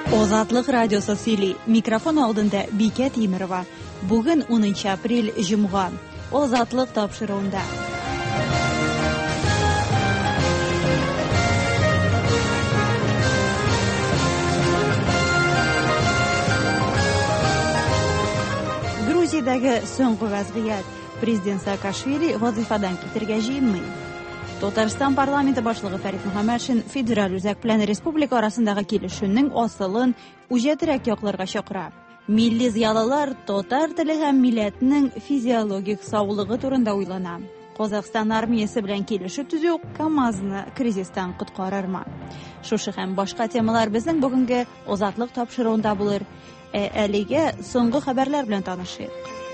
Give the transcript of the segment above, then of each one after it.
Озатлык радиосы сөйли. Микрофон алдында Бикә Тимирова. Бүген 10 апрель җомга. Озатлык тапшыруында. Грузиядәге соңгы вазгыять. Президент Саакашвили вазифадан китергә җыенмый. Татарстан парламенты башлыгы Фәрит Мөхәммәтшин федераль үзәк белән республика арасындагы килешүнең асылын үҗәтрәк якларга чакыра. Милли зыялылар татар теле һәм милләтнең физиологик саулыгы турында уйлана. Казакстан армиясе белән килешү төзү КАМАЗны кризистан коткарырмы? Шушы һәм башка темалар безнең бүгенге озатлык тапшыруында булыр. Әлегә соңгы хәбәрләр белән танышыйк.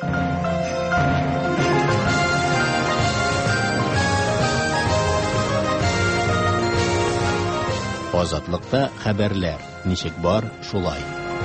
Азатлыкта хәбәрләр. Ничек бар, шулай.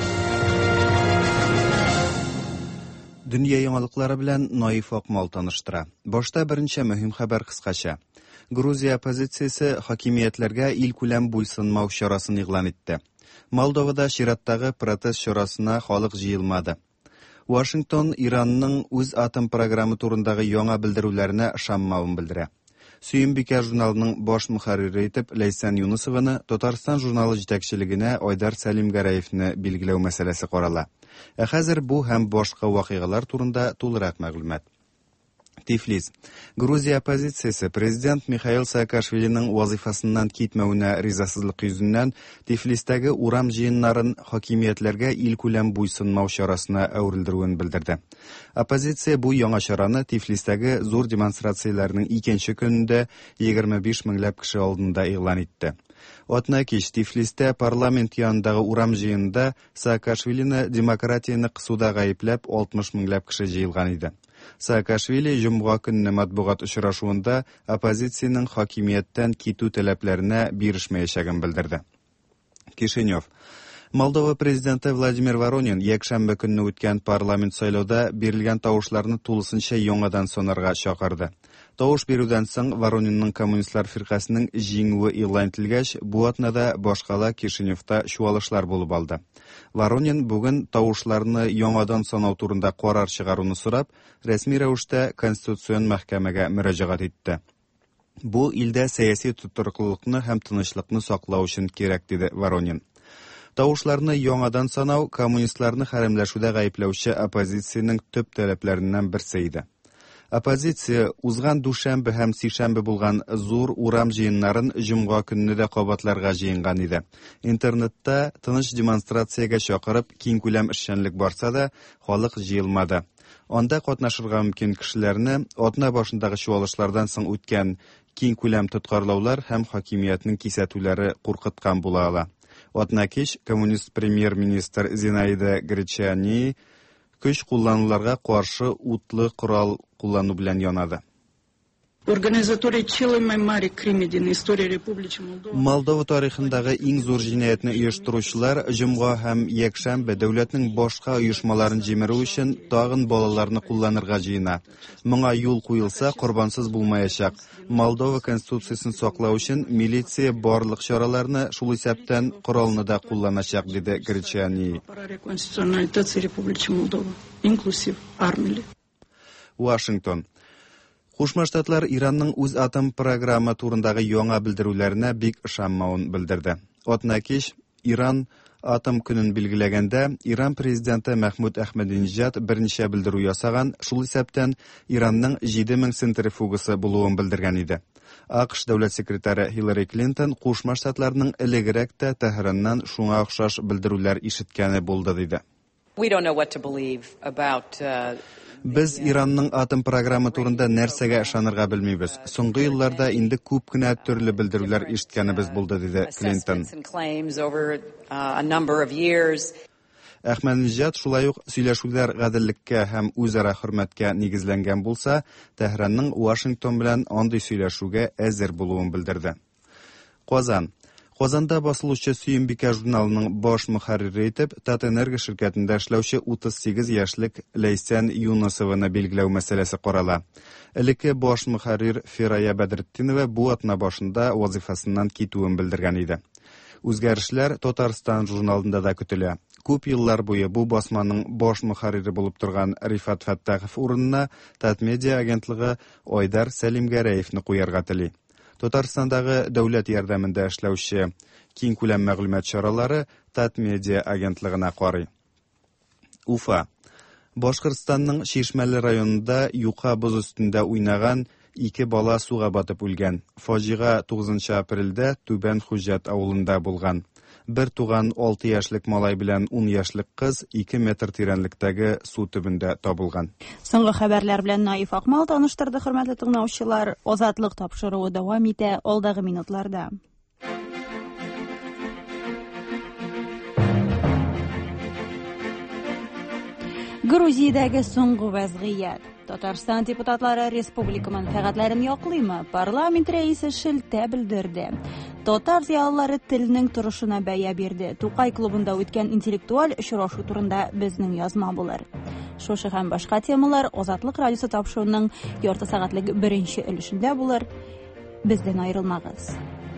Дөнья яңалыклары белән Наиф Акмал таныштыра. Башта беренче мөһим хәбәр кыскача. Грузия оппозициясе хакимиятләргә илкүләм буйсынмау чарасын игълан итте. Молдовада чираттагы протест чарасына халык җыелмады. Вашингтон Иранның үз атом программы турындагы яңа белдерүләренә ышанмавын белдерә. Сөембикә журналының баш мөхәррире итеп Ләйсән Юнысованы Татарстан журналы җитәкчелегенә Айдар Сәлим Гәрәевне билгеләү мәсьәләсе карала. Хәзер бу һәм башка вакыйгалар турында тулырак мәгълүмат. Тифлис. Грузия оппозициясе президент Михаил Саакашвилиның вазифасыннан китмәвенә ризасызлык йөзеннән Тифлистәге урам җыеннарын хакимиятләргә илкүләм буйсынмау чарасына әверелдерүен белдерде. Оппозиция бу яңа чараны Тифлистәге зур демонстрацияләрнең икенче көнендә 25 меңләп кеше алдында игълан итте. Атна кич Тифлистә парламент янындагы урам җыенында Саакашвилине демократияны кысуда гаепләп 60 меңләп кеше җыелган иде. Саакашвили җомга көнне матбугат очрашуында оппозициянең хакимияттән китү таләпләренә бирешмәячәген белдерде. Кишинев. Молдова президенты Владимир Воронин якшәмбе көнне үткән парламент сайлауда бирелгән тавышларны тулысынча яңадан санарга чакырды. Тавыш бирүдән соң Воронинның коммунистлар фиркасының җиңүе игълан ителгәч, бу атнада башкала Кишиневта чуалышлар булып алды. Воронин бүген тавышларны яңадан санау турында карар чыгаруны сорап, рәсми рәвештә Конституцион мәхкәмәгә мөрәҗәгать итте. Бу илдә сәяси тотрыклыкны һәм тынычлыкны саклау өчен кирәк, диде Воронин. Тавышларны яңадан санау коммунистларны хәрәмләшүдә гаепләүче оппозициянең төп таләпләреннән берсе иде. Оппозиция узган дүшәмбе һәм сишәмбе булган зур урам җыеннарын җомга көнне дә кабатларга җыенган иде. Интернетта тыныч демонстрациягә чакырып киң күләм эшчәнлек барса да, халык җыелмады. Анда катнашырга мөмкин кешеләрне атна башындагы чуалышлардан соң үткән киң күләм тоткарлаулар һәм хакимиятның кисәтүләре куркыткан була ала. Атна кич коммунист премьер-министр Зинаида Гречани көч куллануларга каршы утлы корал куллану белән янады. Молдова тарихындагы иң зур җинаятьне оештыручылар җомга һәм якшәмбе дәүләтнең башка оешмаларын җимерү өчен тагын балаларны кулланырга җыена. Моңа юл куелса, корбансыз булмаячак. Молдова конституциясын саклау өчен милиция барлык чараларны шул исәптән коралны да кулланачак, диде Гречани. Вашингтон. Кушма Штатлар Иранның үз атом программы турындагы яңа белдерүләренә бик ышанмавын белдерде. Атна кич Иран атом көнен билгеләгәндә, Иран президенты Мәхмүд Әхмәдинеҗад берничә белдерү ясаган, шул исәптән Иранның 7000 центрифугасы булуын белдергән иде. АКШ дәүләт секретаре Хиллари Клинтон Кушма Штатларның элегрәк тә Тәһраннан шуңа охшаш белдерүләр ишеткәне булды, диде. Без Иранның атом программы турында нәрсәгә ышанырга белмибез. Соңгы елларда инде күп кенә төрле белдерүләр ишеткәнебез булды, диде Клинтон. Әхмәдинеҗад шулай ук сөйләшүләр гаделлеккә һәм үзара хөрмәткә нигезләнгән булса, Тәһранның Вашингтон белән андый сөйләшүгә әзер булуын белдерде. Казан. Казанда басылучы Сөембикә журналының баш мөхәррире итеп Татэнерго ширкәтендә эшләүче 38 яшьлек Ләйсән Юнысованы билгеләү мәсьәләсе карала. Элекке баш мөхәррир Фирая Бәдретдинова бу атна башында вазифасыннан китүен белдергән иде. Үзгәрешләр Татарстан журналында да көтелә. Күп еллар буе бу басманың баш мөхәррире булып торган Рифат Фәттахов урынына Татмедиа агентлыгы Айдар Сәлимгәрәевне куярга тели. Татарстандагы дәүләт ярдәмендә эшләүче киң күләм мәгълүмат чаралары Татмедиа агентлыгына карый. Уфа. Башкортстанның Чишмәле районында юка боз өстендә уйнаган 2 бала суга батып үлгән. Фаҗига 9 апрельдә Түбән Хуҗат авылында булган. Бер туган 6 яшьлек малай белән 10 яшьлек кыз 2 метр тирәнлектәге су төбендә табылган. Соңгы хәбәрләр белән Наиф Акмал таныштырды, хөрмәтле тыңлаучылар. Азатлык тапшыруы дәвам итә алдагы минутларда. Грузиядәге соңгы вәзгыять. Татарстан депутатлары республика мәнфәгатьләрен яклыймы? Парламент рәисе шелтә белдерде. Татар зиялылары теленең торышына бәя бирде. Тукай клубында үткән интеллектуаль очрашу турында безнең язма булыр. Шушы һәм башка темалар Азатлык радиосы тапшыруының ярты сәгатьлек беренче өлешендә булыр. Бездән аерылмагыз.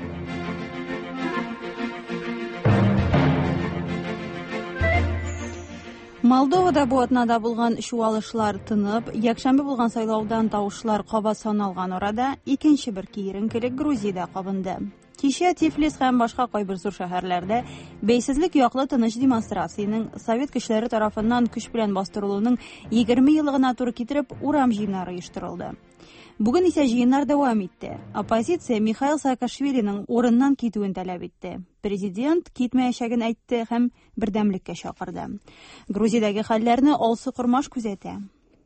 Молдовада бу атнада булган чуалышлар тынып, якшәмбе булган сайлаудан тавышлар кабат саналган арада икенче бер киеренкелек Грузиядә кабынды. Кичә Тифлис һәм башка кайбер зур шәһәрләрдә бәйсезлек яклы тыныч демонстрацияның совет көчләре тарафыннан көч белән бастырылуның 20 еллыгына туры китереп урам җыеннары оештырылды. Бүген исә җыеннар дәвам итте. Оппозиция Михаил Саакашвилиның урыннан китүен таләп итте. Президент китмәячәген әйтте һәм бердәмлеккә чакырды. Грузиядәге хәлләрне Алсы Кормаш күзәтә.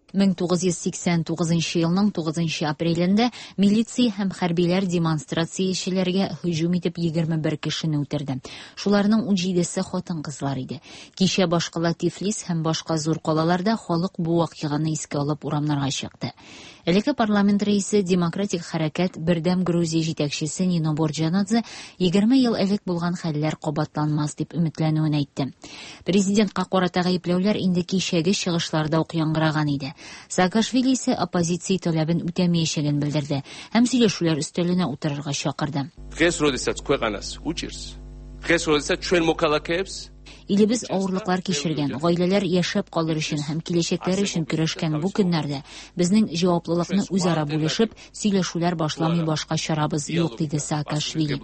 1989 елның 9 апрелендә милиция һәм хәрбиләр демонстрациячеләргә һөҗүм итеп 21 кешене үтерде. Шуларның 17се хатын-кызлар иде. Кичә башкала Тифлис һәм башка зур калаларда халык бу вакыйганы искә алып урамнарга чыкты. Элекке парламент рәисе Демократик хәрәкәт Бердәм Грузия җитәкчесе Нино Борджанадзе 20 ел элек булган хәлләр кабатланмас дип өметләнүен әйтте. Президентка карата гаепләүләр инде кичәге чыгышларда ук яңгыраган иде. Саакашвили исә оппозиция талабын үтәмәячәген белдерде һәм сөйләшүләр өстәленә утырырга чакырды. Илебез авырлыклар кичергән, гаиләләр яшәп калыр өчен һәм киләчәкләре өчен көрәшкән бу көннәрдә безнең җаваплылыкны үзара бүлешеп, сөйләшүләр башламый башка чарабыз юк, диде Саакашвили.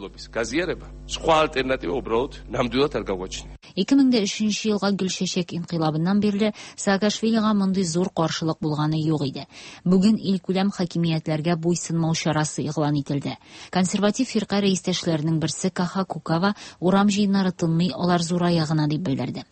2003 елга Гөлчәчәк инкыйлабыннан бирле Саакашвилига мондый зур каршылык булганы юк иде. Бүген илкүләм хакимиятләргә буйсынмау чарасы игълан ителде. Консерватив фирка рәистәшләренең берсе Каха Кукава урам җыеннары тынмый, алар зураягына дип белдерде.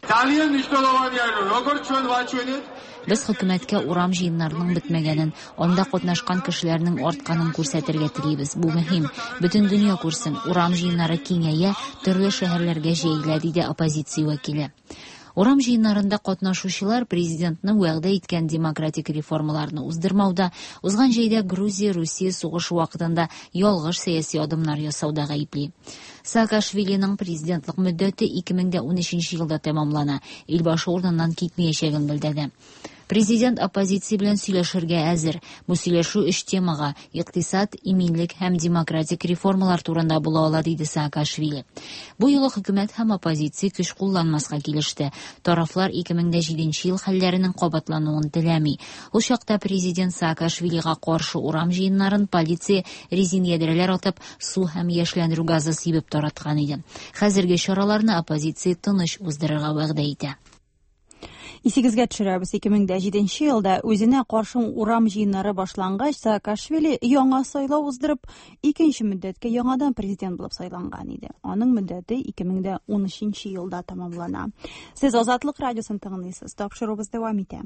Без хөкүмәткә урам җыеннарының бетмәгәнен, анда катнашкан кешеләрнең артканын күрсәтергә телибез. Бу мөһим. Бөтен дөнья күрсен, урам җыеннары киңәя, төрле шәһәрләргә җәелә, диде оппозиция вәкиле. Урам җыеннарында катнашучылар президентның вәгъдә иткән демократик реформаларны уздырмауда, узган җәйдә Грузия-Русия сугышы вакытында ялгыш сәяси адымнар ясауда гаепли. Саакашвилиның президентлык мөддәте 2013 елда тәмамлана. Илбашы урыннан китмәячәген белдерде. Президент оппозиция белән сөйләшергә әзер. Бу сөйләшү 3 темага – икътисад, иминлек һәм демократик реформалар турында була ала, диде Саакашвили. Бу юлы хөкүмәт һәм оппозиция көч кулланмаска килеште. Тарафлар 2007 ел хәлләренең кабатлануын теләми. Ул чакта президент Саакашвилига каршы урам җыеннарын полиция резин ядрәләр атып, су һәм яшьләндерү газы сибеп тараткан иде. Хәзерге чараларны оппозиция тыныч уздырырга вәгъдә итә. Исегезгә төшерәбез, 2007 елда үзенә каршы урам җыеннары башлангач, Саакашвили яңа сайлау уздырып, икенче мөддәткә яңадан президент булып сайланган иде. Аның мөддәте 2013 елда тәмамлана. Сез Азатлык радиосын тыңлыйсыз. Тапшырубыз дәвам итә.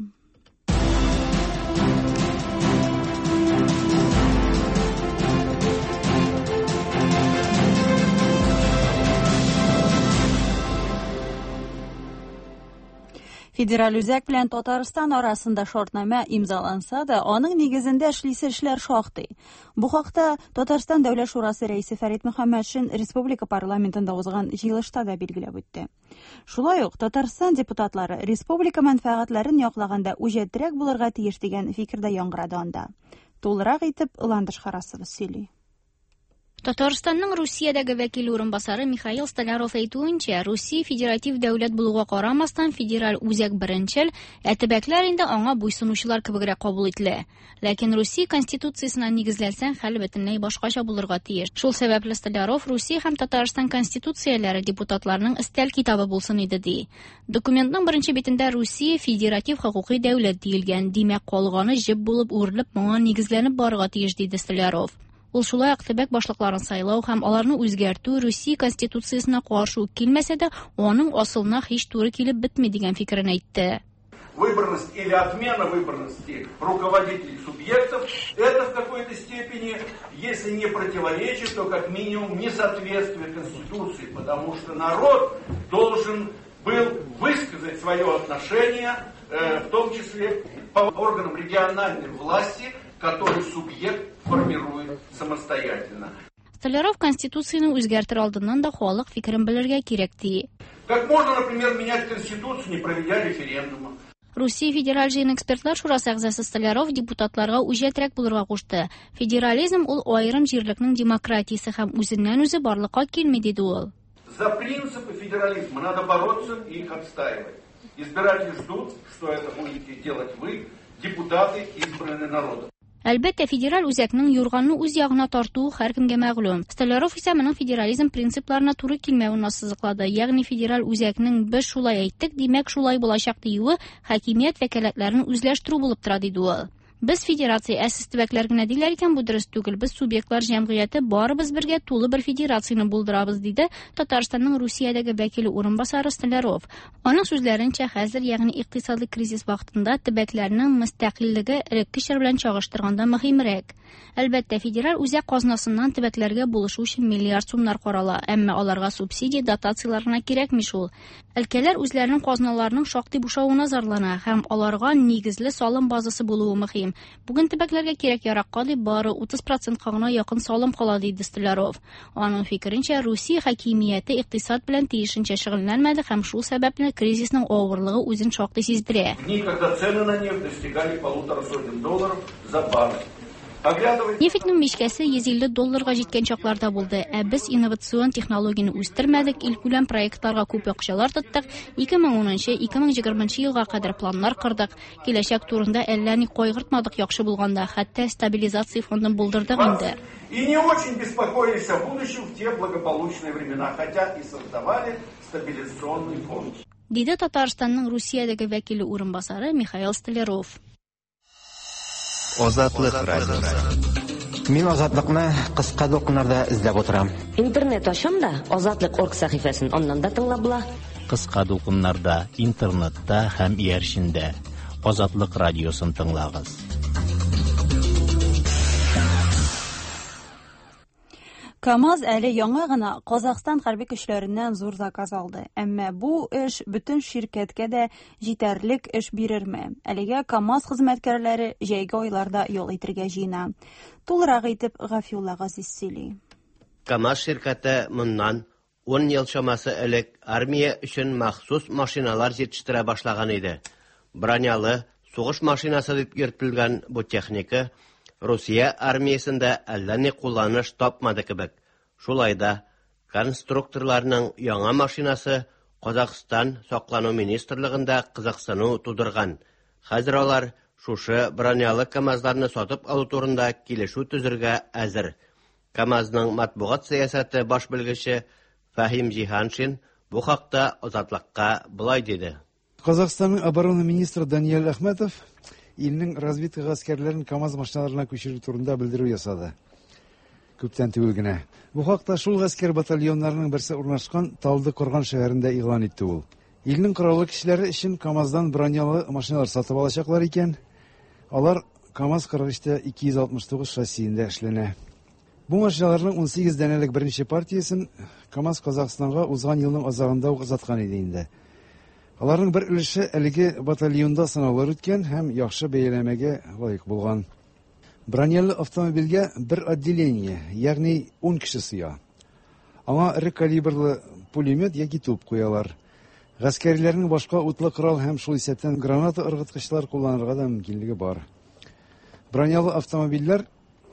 Федераль үзәк белән Татарстан арасында шартнама имзаланса да, аның нигезендә эшлисе эшләр шактый. Бу хакта Татарстан Дәүләт шурасы рәисе Фәрит Мөхәммәтшин республика парламентында узган җыелышта да билгеләп үтте. Шулай ук Татарстан депутатлары республика мәнфәгатьләрен яклаганда үҗәтрәк булырга тиеш дигән фикердә яңгырады анда. Тулырак итеп Ландыш Харасов сөйли. Татарстанның Русиядәге вәкил урынбасары Михаил Столяров әйтүенчә, Русия федератив дәүләт булуга карамастан федераль үзәк беренчел, ә төбәкләр инде аңа буйсынучылар кебегрәк кабул ителә. Ләкин Русия конституциясенә нигезләнсәң, хәл бөтенләй башкача булырга тиеш. Шул сәбәпле Столяров Русия һәм Татарстан конституцияләре депутатларының истәл китабы булсын иде ди. Документның беренче битендә Русия федератив хокукый дәүләт диелгән, димәк калганы җеп булып үрелеп, моңа нигезләнеп барырга тиеш диде Столяров. Ул шулай ук төбәк башлыкларын сайлау һәм аларны үзгәртү Русия конституциясенә каршы килмәсә дә, аның асылына һич туры килеп бетми дигән фикерен әйтте. Выборность или отмена выборности руководителей субъектов, это в какой-то степени, если не противоречит, то как минимум несоответствие Конституции, потому что народ должен был высказать свое отношение, в том числе по органам региональной власти, который субъект формирует самостоятельно. Столяров Конституцияны үзгәртер алдыннан да халык фикерен белергә кирәк ди. Как можно, например, менять Конституцию, не проведя референдума? Русия федераль җыен экспертлар шурасы әгъзасы Столяров депутатларга үҗәтрәк булырга кушты. Федерализм ул аерым җирлекнең демократиясе һәм үзеннән-үзе барлыкка килми диде ул. За принципы федерализма надо бороться и их отстаивать. Избиратели ждут, что это будете делать вы, депутаты, избранные народом. Әлбәттә, федераль үзәкнең юрганны үз ягына тартуы һәркемгә мәгълүм. Столяров исә моның федерализм принципларына туры килмәвен ассызыклады. Ягъни федераль үзәкнең без шулай әйттек, димәк шулай булачак диюе хакимият вәкаләтләрен үзләштерү булып тора диде ул. Без федерация әсис төбәкләр генә диләр икән, бу дөрес түгел. Без субъектлар җәмгыяте барыбыз бергә тулы бер федерацияны булдырабыз диде Татарстанның Русиядәге вәкиле урынбасары Столяров. Аның сүзләренчә, хәзер, ягъни икътисади кризис вакытында төбәкләрнең мөстәкыйльлеге элеккечә белән чагыштырганда мөһимрәк. Әлбәттә, федераль үзәк казнасыннан төбәкләргә булышу өчен миллиард сумнар карала, әмма аларга субсидия, дотациялар гына кирәкми шул. Өлкәләр үзләренең казналарының шактый бушавына зарлана һәм аларга нигезле салым базасы булуы мөһим. Бүген төбәкләргә кирәк-яракка дип бары 30% гына якын салым кала диде Столяров. Аның фикеренчә, Русия хакимияте икътисад белән тиешенчә шөгыльләнмәде һәм шул сәбәпле кризисның авырлыгы үзен шактый сиздерә. Никогда цены на нефть достигали $150 за баррель. Нефтьнең мичкәсе $150 җиткән чакларда булды. Ә без инновацион технологияны үстермәдек, илкүләм проектларга күп акчалар тоттык. 2010-2020 елга кадәр планнар кырдык. Киләчәк турында әллә ни кайгыртмадык яхшы булганда, хәтта стабилизация фондын булдырдык инде. И не очень беспокоились о будущем в те благополучные времена, хотя и создавали стабилизационный фонд. Диде Татарстанның Русиядәге вәкиле урынбасары Михаил Столяров. Азатлык радиосы. Мин азатлыкны кыска докумнарда эзләп утырам. Интернет ачам да Азатлык.орг сәхифәсен аннан да тыңлап була. Кыска дулкыннарда, интернетта һәм ияршиндә Азатлык радиосын тыңлагыз. КАМАЗ әле яңа гына Казакстан хәрби көчләреннән зур заказ алды. Әмма бу эш бөтен ширкәткә дә җитәрлек эш бирерме? Әлегә КАМАЗ хезмәткәрләре җәйге айларда ял итәргә җыена. Тулырак итеп Гафиулла Газиз сөйли. КАМАЗ ширкәте моннан 10 ел чамасы элек армия өчен махсус машиналар җитештерә башлаган иде. Бронялы сугыш машинасы дип йөртелгән бу техника Русия армиясында әллә ни кулланыш тапмады кебек. Шулай да конструкторларның яңа машинасы Казакстан саклану министрлыгында кызыксыну тудырган. Хәзер алар шушы бронялы КАМАЗларны сатып алу турында килешү төзергә әзер. КАМАЗның матбугат сәясәте баш белгече Фәһим Җиһаншин бу хакта Азатлыкка булай диде. Казакстанның оборона министры Даниэль Әхмәтов илнең разведка гаскәрләрен КАМАЗ машиналарына күчерү турында белдерү ясады. Күптән түгел генә. Бу хакта шул гаскәр батальоннарының берсе урнашкан Талды-Корган шәһәрендә игълан итте ул. Илнең кораллы кешеләре өчен КАМАЗдан бронялы машиналар сатып алачаклар икән. Алар КАМАЗ-43-тә 269 шассиендә эшләнә. Бу машиналарның 18 дәнәлек беренче партиясен КАМАЗ Казакстанга узган елның азагында ук озаткан иде инде. Аларның бер өлеше әлеге батальонда сынаулар үткән һәм яхшы бәяләмәгә лаек булган. Бронялы автомобильгә бер отделение, ягъни 10 кеше сыя. Аңа ире калибрлы пулемет яки туп куялар. Гаскәрләрнең башка утлы корал һәм шул исәптән граната ыргыткычлар кулланырга да мөмкинлеге бар. Бронялы автомобильләр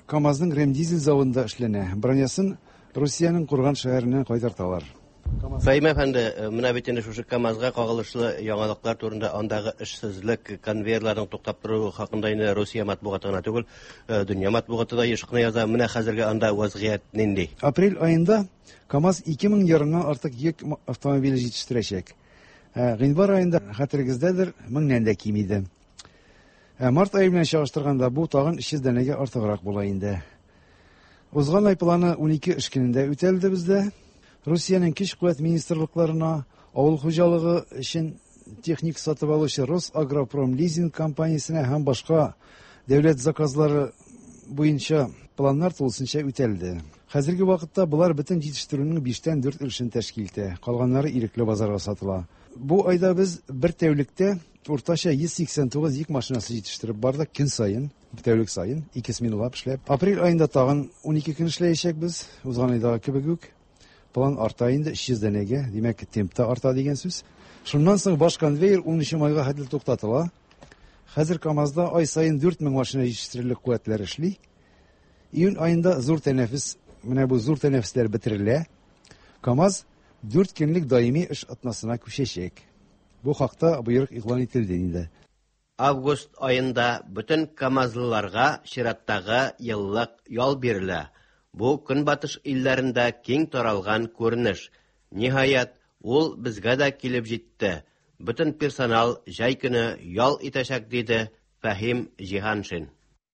КАМАЗның ремдизель заводында эшләнә. Бронясын Русияның Курган шәһәреннән кайтарталар. Фәйм әфәнде, менә бит инде шушы КАМАЗга кагылышлы яңалыклар турында андагы эшсезлек, конвейерларның туктап тору хакында инде Русия матбугатына түгел, дөнья матбугаты да ешкыны яза. Менә хәзерге анда вазгыять нинди? Апрель айында КАМАЗ 2000 ярымнан артык йөк автомобиле җитештерәчәк. Гыйнвар айында хәтерегездәдер 1000-нән дә ким иде. Март айы белән чагыштырганда бу тагын 300 дәнәгә артыграк була инде. Узган ай планы 12 эш көнендә үтәлде бездә. Русияның көч-куәт министрлыкларына, авыл хуҗалыгы өчен техник сатып алучы Росагропром лизинг компаниясенә һәм башка дәүләт заказлары буенча планнар тулысынча үтәлде. Хәзерге вакытта булар бөтен җитештерүнең 5-тән 4 өлешен тәшкил итә. Калганнары ирекле базарга сатыла. Бу айда без бер тәүлектә уртача 189 йөк машинасы җитештереп бардык көн саен, тәүлек саен 2 сменалап эшләп. Апрель айында тагын 12 көн эшләячәкбез. Узган айдагы кебек үк. План арта инде 300 дәнәгә, димәк темпта арта дигән сүз. Шуннан соң баш конвейер 13 майга хәтле туктатыла. Хәзер КАМАЗда ай саен 4000 машина җитештерерлек куәтләр эшли. Июнь айында зур тәнәфес, менә бу зур тәнәфесләр бетерелә. КАМАЗ 4 көнлек даими эш атнасына күчәчәк. Бу хакта буйрык игълан ителде инде. Август айында бөтен КАМАЗлыларга чираттагы еллык ял бирелә. Бу көнбатыш илләрендә киң таралган күренеш. Ниһаять, ул безгә дә килеп җитте. Бөтен персонал җәй көне ял итәчәк диде Фәһим Җиһаншин.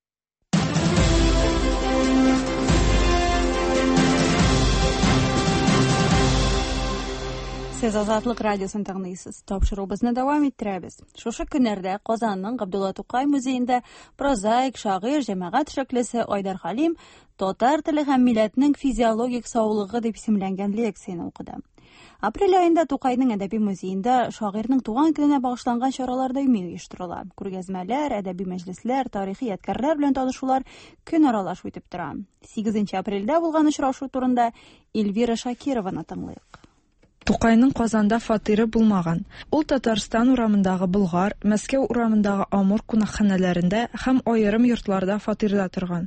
Сез Азатлык радиосын тыңлыйсыз. Тапшыруыбызны дәвам иттерәбез. Шушы көннәрдә Казанның Габдулла Тукай музеенда прозаик, шагыйрь, җәмәгать эшлеклесе Айдар Хәлим татар теле һәм милләтнең физиологик саулыгы дип исемләнгән лекцияне укыды. Апрель айында Тукайның әдәби музеенда шагыйрьнең туган көненә багышланган чаралар даими оештырыла. Күргәзмәләр, әдәби мәҗлесләр, тарихи ядкарлар белән танышулар көн аралаш үтеп тора. 8 апрельдә булган очрашу турында Эльвира Шакированы тыңлыйк. Тукайның Казанда фатиры булмаган. Ул Татарстан урамындагы Болгар, Мәскәү урамындагы Амур кунакханәләрендә һәм аерым йортларда фатирда торган.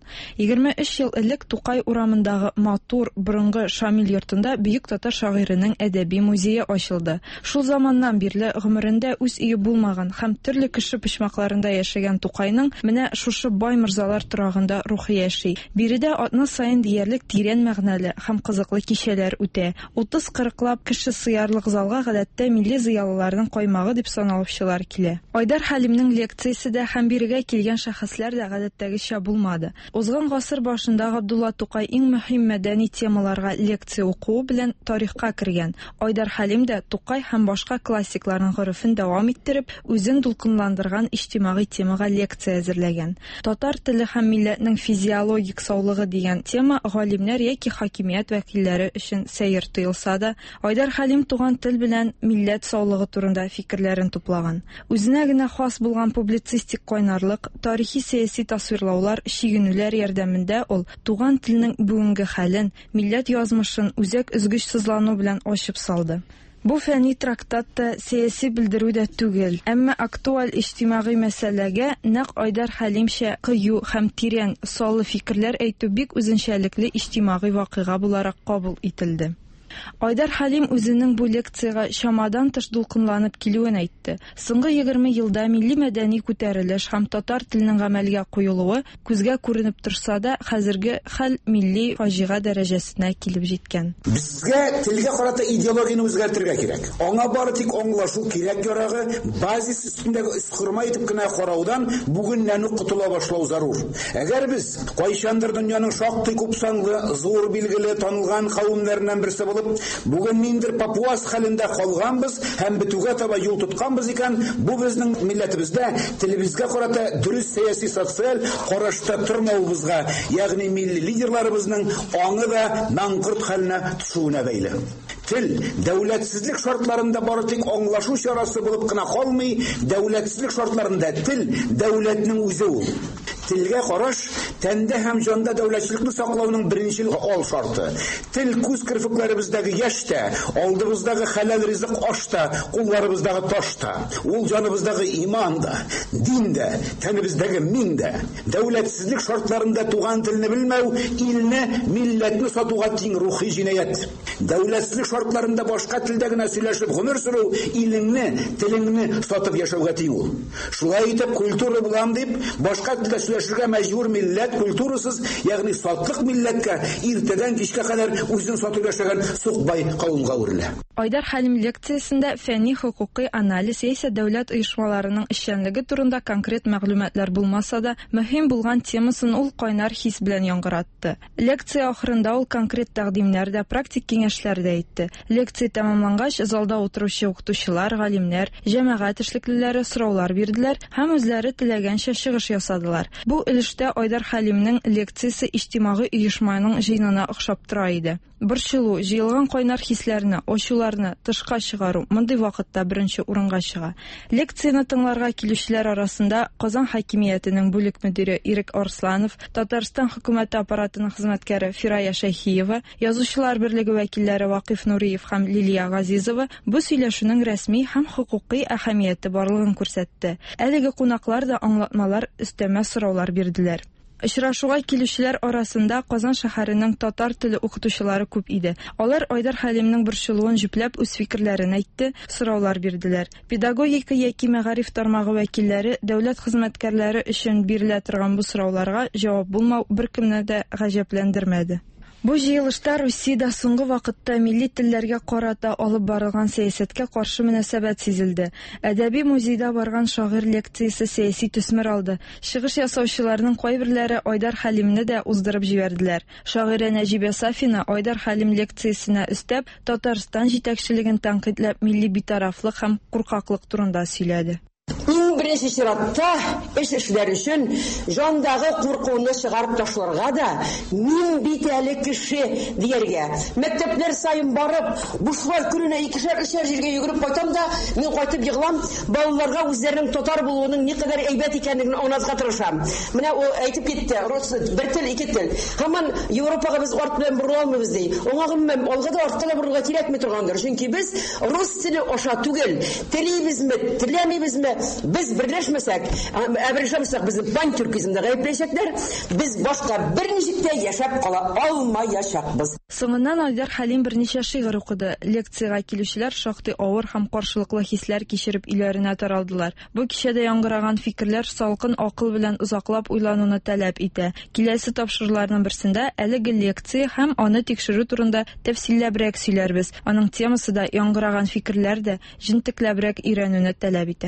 23 ел элек Тукай урамындагы Матур борынгы Шамил йортында бөек татар шагыйренең әдәби музее ачылды. Шул заманнан бирле гомерендә үз өе булмаган һәм төрле кеше почмакларында яшәгән Тукайның менә шушы бай мирзалар торагында рухи яши. Биредә атна саен диярлек тирән мәгънәле һәм кызыклы кичәләр үтә. 30-40лап кеше сыярлык залга гадәттә милли зыялыларның каймагы дип саналучылар килә. Айдар Хәлимнең лекциясе дә һәм бирегә килгән шәхесләр дә гадәттәгечә булмады. Узган гасыр башында Габдулла Тукай иң мөһим мәдәни темаларга лекция укуы белән тарихка кергән. Айдар Хәлим дә Тукай һәм башка классикларның горефен дәвам иттереп, үзен дулкынландырган иҗтимагый темага лекция әзерләгән. Татар теле һәм милләтнең физиологик саулыгы дигән тема галимнәр яки хакимият вәкилләре өчен сәер тоелса да, Айдар Хәлим туган тел белән милләт саулыгы турында фикерләрен туплаган. Үзенә генә хас булган публицистик кайнарлык, тарихи-сәяси тасвирлаулар, шигенүләр ярдәмендә ул туган телнең бүгенге хәлен, милләт язмышын үзәк өзгеч сызлану белән ачып салды. Бу фәнни трактатта сәяси белдерү дә түгел, әмма актуаль иҗтимагый мәсьәләгә нәкъ Айдар Хәлимчә кыю һәм тирән, саллы фикерләр әйтү бик үзенчәлекле иҗтимагый вакыйга буларак кабул ителде. Айдар Хәлим үзенең бу лекцияга чамадан тыш дулкынланып килүен әйтте. Соңгы 20 елда милли мәдәни күтәрелеш һәм татар теленең гамәлгә куелуы күзгә күренеп торса да, хәзерге хәл милли фаҗига дәрәҗәсенә килеп җиткән. Безгә телгә карата идеологияны үзгәртергә кирәк. Аңа бары тик аңлашу кирәк ярагы, базис өстендәге искырма итеп кенә караудан бүгеннән үк котыла башлау зарур. Әгәр без кайчандыр дөньяның шактый күп санлы, зур билгеле танылган кавемнәреннән берсе булып, бүген ниндер папуас хәлендә калганбыз һәм бетүгә таба юл тотканбыз икән, бу безнең милләтебездә телебезгә карата дөрес сәяси социаль карашта тормавыбызга, ягъни милли лидерларыбызның аңы да наңкырт хәленә төшүенә бәйле. Тел дәүләтсезлек шартларында бары тик аңлашу чарасы булып кына калмый, дәүләтсезлек шартларында тел дәүләтнең үзе ул. Телгә караш тәндә һәм җанда дәүләтчелекне саклауның беренче ал шарты. Тел күз кирпекләребездәге яшьтә, алдыбыздагы хәләл ризык ашта, кулларыбыздагы ташта, ул җаныбыздагы иман да, дин дә, тәнебездәге мин дә. Дәүләтсезлек шартларында туган телне белмәү илне, милләтне сатуга тиң рухи җинаят. Дәүләтсезлек шартларында башка телдә генә сөйләшеп гомер сүрү илеңне, телеңне сатып яшәүгә тиң ул. Шулай итеп культура булам дип, башка телдә сөйләшергә мәҗбүр милләт культурасыз, ягъни сатлык милләткә иртәдән кичкә кадәр үзен сатып яшәгән сукбай кавымга үрелә. Айдар Хәлим лекциясендә фәнни хукукый анализ яисә дәүләт оешмаларының эшчәнлеге турында конкрет мәгълүматлар булмаса да, мөһим булган темасын ул кайнар хис белән яңгыратты. Лекция ахырында ул конкрет тәкъдимнәр дә, практик киңәшләр дә әйтте. Лекция тәмамлангач, залда утыручы укытучылар, галимнәр, җәмәгать эшлеклеләре сораулар бирделәр һәм үзләре теләгәнчә чыгыш ясадылар. Бу өлештә Айдар Хәлимнең лекциясе иҗтимагый оешманың җыенына охшап тора иде. Борчылу, җыелган кайнар хисләрне, ачуларны тышка чыгару мондый вакытта беренче урынга чыга. Лекцияне тыңларга килүчеләр арасында Казан хакимиятенең бүлек мөдире Ирек Арсланов, Татарстан хөкүмәте аппаратының хезмәткәре Фирая Шәйхиева, Язучылар берлеге вәкилләре Вакиф Нуриев һәм Лилия Газизова бу сөйләшүнең рәсми һәм хукукый әһәмияте барлыгын күрсәтте. Әлеге кунаклар да аңлатмалар, өстәмә сораулар бирделәр. Очрашуга килүчеләр арасында Казан шәһәренең татар теле укытучылары күп иде. Алар Айдар Хәлимнең борчылуын җипләп үз фикерләрен әйтте, сораулар бирделәр. Педагогика яки мәгариф тармагы вәкилләре дәүләт хезмәткәрләре өчен бирелә торган бу сорауларга җавап булмау беркемне дә гаҗәпләндермәде. Бу җыелышта Русиядә соңгы вакытта милли телләргә карата алып барылган сәясәткә каршы мөнәсәбәт сизелде. Әдәби музейда барган шагыйрь лекциясе сәяси төсмер алды. Чыгыш ясаучыларның кайберләре Айдар Хәлимне дә уздырып җибәрделәр. Шагыйрә Нәҗибә Сафина Айдар Хәлим лекциясенә өстәп Татарстан җитәкчелеген тәнкыйтьләп милли битарафлык һәм куркаклык турында сөйләде. Иң беренче чиратта эшләр өчен җандагы куркуны чыгарып ташларга да мин бит әле кеше дияргә. Мәктәпләр сайын барып, бушлай күренә икешәр-өчәр җиргә йөгереп кайтам да, мин кайтып егылам, балаларга үзләренең татар булуының никадәр әйбәт икәнлеген аңлатырга тырышам. Менә ул әйтеп китте, бер тел, ике тел. Һаман Европага без арт белән борыла алмыйбыз ди. Аңа гомумән алга да артка да борылырга кирәкми торгандыр. Чөнки без рус теле аша түгел, телибезме, теләмибезме, biz birleşmesek, birleşmesek bizi pan-türkizmde gayipleşecekler, biz başka bir nişikte yaşap kala almayacakbız. Соңыннан Айдар Хәлим берничә шигырь укыды. Лекцияга килүчеләр шактый авыр һәм каршылыклы хисләр кичереп өйләренә таралдылар. Бу кичәдә яңгыраган фикерләр салкын акыл белән узаклап уйлануны таләп итә. Киләсе тапшыруларның берсендә әлеге лекция һәм аны тикшерү турында тәфсилләбрәк сөйләрбез. Аның темасы да яңгыраган фикерләр дә җентекләбрәк өйрәнүне таләп итә.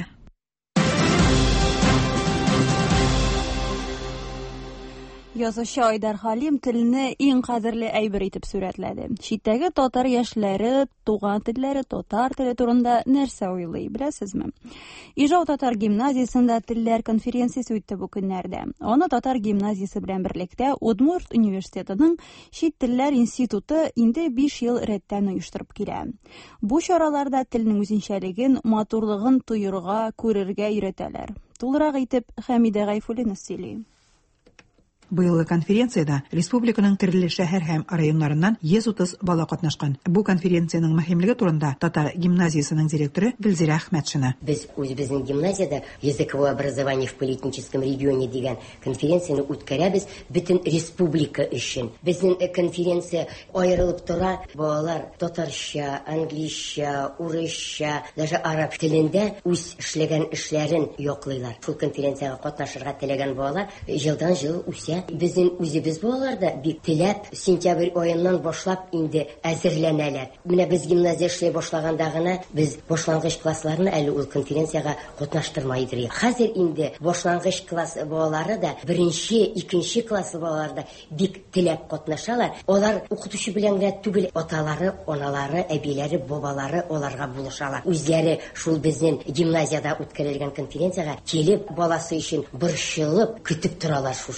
Язучы Айдар Хәлим телне иң кадерле әйбер итеп сүрәтләде. Читтәге татар яшьләре туган телләре татар теле турында нәрсә уйлый, беләсезме? Ижау татар гимназиясендә телләр конференциясе үтте бу көннәрдә. Аны татар гимназиясе белән берлектә Удмурт университетының чит телләр институты инде 5 ел рәттән оештырып килә. Бу чараларда телнең үзенчәлеген, матурлыгын тоерга, күрергә өйрәтәләр. Тулырак итеп Хәмидә Гайфуллина сөйли. Быелгы конференцияда республиканың төрле шәһәр һәм районнарыннан 130 бала катнашкан. Бу конференциянең мөһимлеге турында Татар гимназиясының директоры Гөлзирә Әхмәтшина. Без үзебезнең гимназиядә языковое образование в политическом регионе дигән конференцияны үткәрәбез бөтен республика өчен. Безнең конференция аерылып тора. Балалар татарча, английча, урысча, даже араб телендә үз эшләгән эшләрен яклыйлар. Шул конференциягә катнашырга теләгән балалар елдан-ел үсә. Безнең үзебез балаларда бик теләп сентябрь аеннан башлап инде әзерләнәләр. Менә без гимназия эшләй башлаганда гына без башлангыч классларны әле ул конференциягә катнаштырмай идек. Хәзер инде башлангыч класс балалары да беренче, икенче класс балалары да бик теләп катнашалар. Алар укытучы белән генә түгел, аталары, аналары, әбиләре, бабалары аларга булышалар. Үзләре шул безнең гимназиядә үткәрелгән конференциягә килеп баласы өчен борчылып көтеп торалар шушы көнне.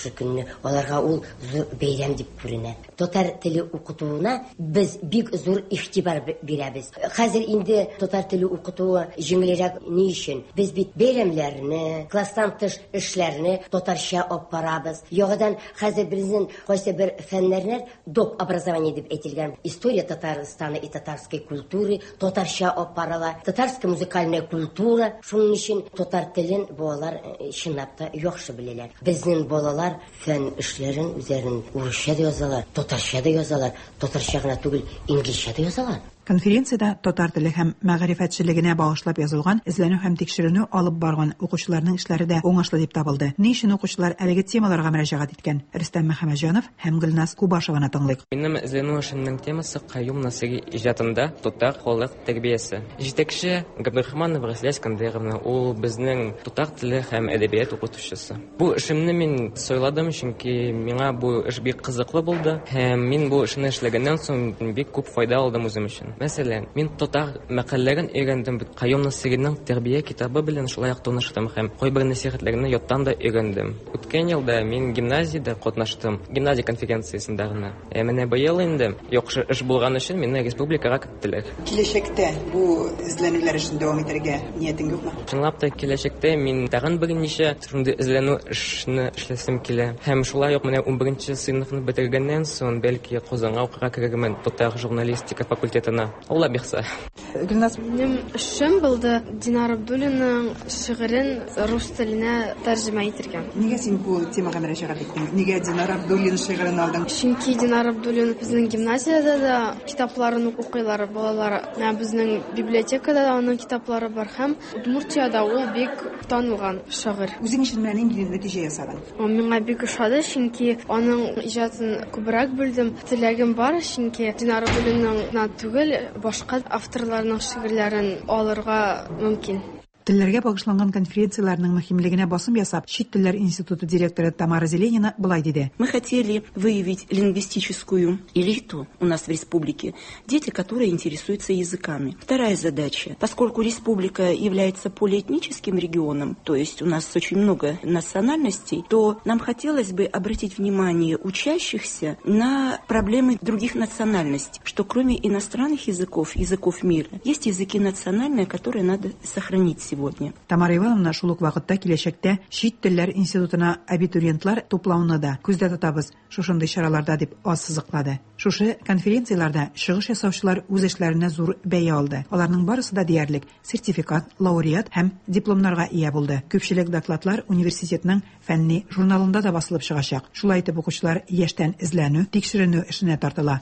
аларга ул зур бәйрәм дип күренә. Татар теле укытуына без бик зур игътибар бирәбез. Хәзер инде татар теле укытуы җиңелрәк ни өчен? Без бит бәйрәмләрне, класстан тыш эшләрне татарча алып барабыз. Ягадан хәзер безнең кайсы бер фәннәр доп образование дип әйтелгән. История Татарстана и татарской культуры татарча алып барала. Татарская музыкальная культура. Шуның өчен татар телен балалар чынлап та яхшы беләләр. Безнең балалар фән эшләрен үзләрен урысча да язалар, татарча да язалар, татарча гына түгел, инглизчә да язалар. Конференцияда татар теле һәм мәгърифәтчелегенә багышлап язылган эзләнү һәм тикшеренү алып барган укучыларның эшләре дә уңышлы дип табылды. Ни өчен укучылар әлеге темаларга мөрәҗәгать иткән? Рөстәм Мөхәммәтҗанов һәм Гөлназ Кубашеваны тыңлыйк. Минем эзләнү эшенең темасы Каюм Насыйри иҗатында татар халык тәрбиясе. Җитәкче Габдрахманова Расия Искәндәровна, ул безнең татар теле һәм әдәбият укытучысы. Бу эшемне мин сайладым, чөнки миңа бу эш бик кызыклы булды һәм мин бу эшне эшләгәннән соң бик күп файда алдым үзем өчен. Мәсәлән, мин татар мәкаләләрен өйрәндем. Каюм Насыйриның тәрбия китабы белән шулай ук таныштым һәм кайбер нәсихәтләрне яттан да өйрәндем. Үткән елда мин гимназиядә катнаштым, гимназия конференциясендә генә. Менә быел инде яхшы эш булган өчен мине республикага киттеләр. Киләчәктә бу эзләнүләр өчен дәвам итәргә ниятең юкмы? Чынлап та киләчәктә мин тагын берничә шундый эзләнү эшне эшләсем килә. Һәм шулай ук менә 11нче сыйныфны бетергәннән соң бәлки Казанга укырга керергә татар журналистика факультетына. Алла бирсә. Гөлназ, минем эшем булды Динар Абдуллинның шигырен рус теленә тәрҗемә итергә. Нигә син бу темага мөрәҗәгать иттең? Нигә Динар Абдуллин шигырен алдың? Чөнки Динар Абдуллин безнең гимназиядә да китапларын укыйлар балалар. Безнең библиотекада да аның китаплары бар һәм Удмуртиядә ул бик танылган шагыйрь. Үзең өчен нинди нәтиҗә ясадың? Миңа бик ошады, чөнки аның иҗатын күбрәк белдем. Теләгем бар, чөнки Динар Абдуллинның түгел, башка авторларның шигырьләрен алырга мөмкин. Телләргә багышланган конференцияләрнең мөһимлегенә басым ясап, Чит телләр институты директоры Тамара Зеленина былай диде. Мы хотели выявить лингвистическую элиту у нас в республике, дети, которые интересуются языками. Вторая задача, поскольку республика является полиэтническим регионом, то есть у нас очень много национальностей, то нам хотелось бы обратить внимание учащихся на проблемы других национальностей, что кроме иностранных языков, языков мира, есть языки национальные, которые надо сохранить сегодня. Тамара Ивановна шул ук вакытта киләчәктә Чит телләр институтына абитуриентлар туплауны да күздә тотабыз шушындый чараларда дип ассызыклады. Шушы конференцияларда чыгыш ясаучылар үз эшләренә зур бәя алды. Аларның барысы да диярлек сертификат, лауреат һәм дипломнарга ия булды. Күпчелек докладлар университетның фәнни журналында да басылып чыгачак. Шулай итеп укучылар яшьтән эзләнү, тикшеренү эшенә тартыла.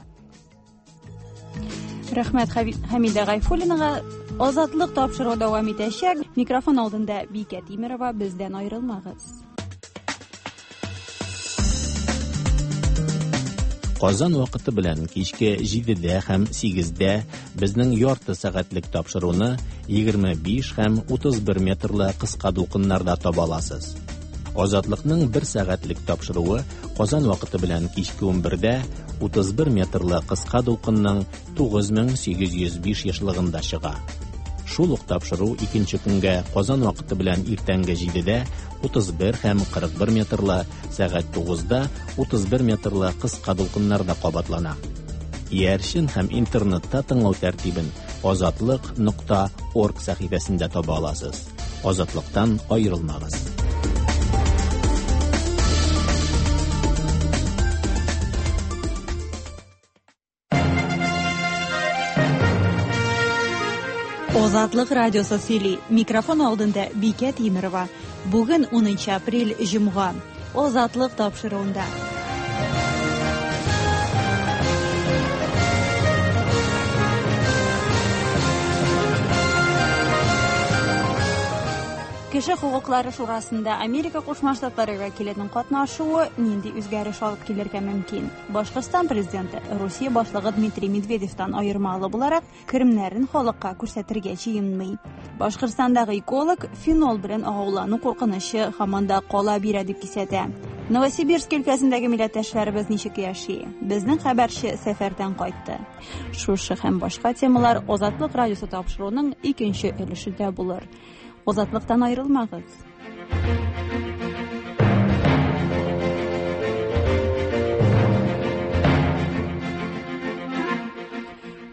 Рәхмәт Хәмидә Гайфуллинага. Азатлык тапшыру дәвам итәчәк. Микрофон алдында Бикә Тимерова, бездән аерылмагыз. Казан вакыты белән кичке 7дә һәм 8дә безнең ярты сәгатьлек тапшыруны 25 һәм 31 метрлы кыска дулкыннарда таба аласыз. Азатлыкның 1 сәгатьлек тапшыруы Казан вакыты белән кичке 11дә 31 метрлы кыска дулкынның 9805 яшьлыгында чыга. Шул ук тапшыру икенче көнгә Казан вакыты белән иртәнге 7дә 31 һәм 41 метрлы, сәгать 9да 31 метрлы кыска дулкыннарда кабатлана. Иярчен һәм интернетта тыңлау тәртибен azatliq.org сәхифәсендә таба аласыз. Азатлыктан аерылмагыз. Азатлык радиосы сөйли. Микрофон алдында Бикә Тимерова. Бүген 10 апрель җомга. Азатлык тапшыруында. Кеше хукуклары шурасында Америка Кушма Штатлары вәкилетенең катнашуы нинди үзгәреш алып килергә мөмкин? Башкортстан президенты Русия башлыгы Дмитрий Медведевтан аермалы буларак керемнәрен халыкка күрсәтергә җыенмый. Башкортстандагы эколог фенол белән агулану куркынычы һаманда кала бирә дип кисәтә. Новосибирск өлкәсендәге милләттәшләребез ничек яши? Безнең хәбәрче сәфәрдән кайтты. Шушы һәм башка темалар Азатлык радиосы тапшыруының икенче өлешендә булыр. Азатлыктан аерылмагыз.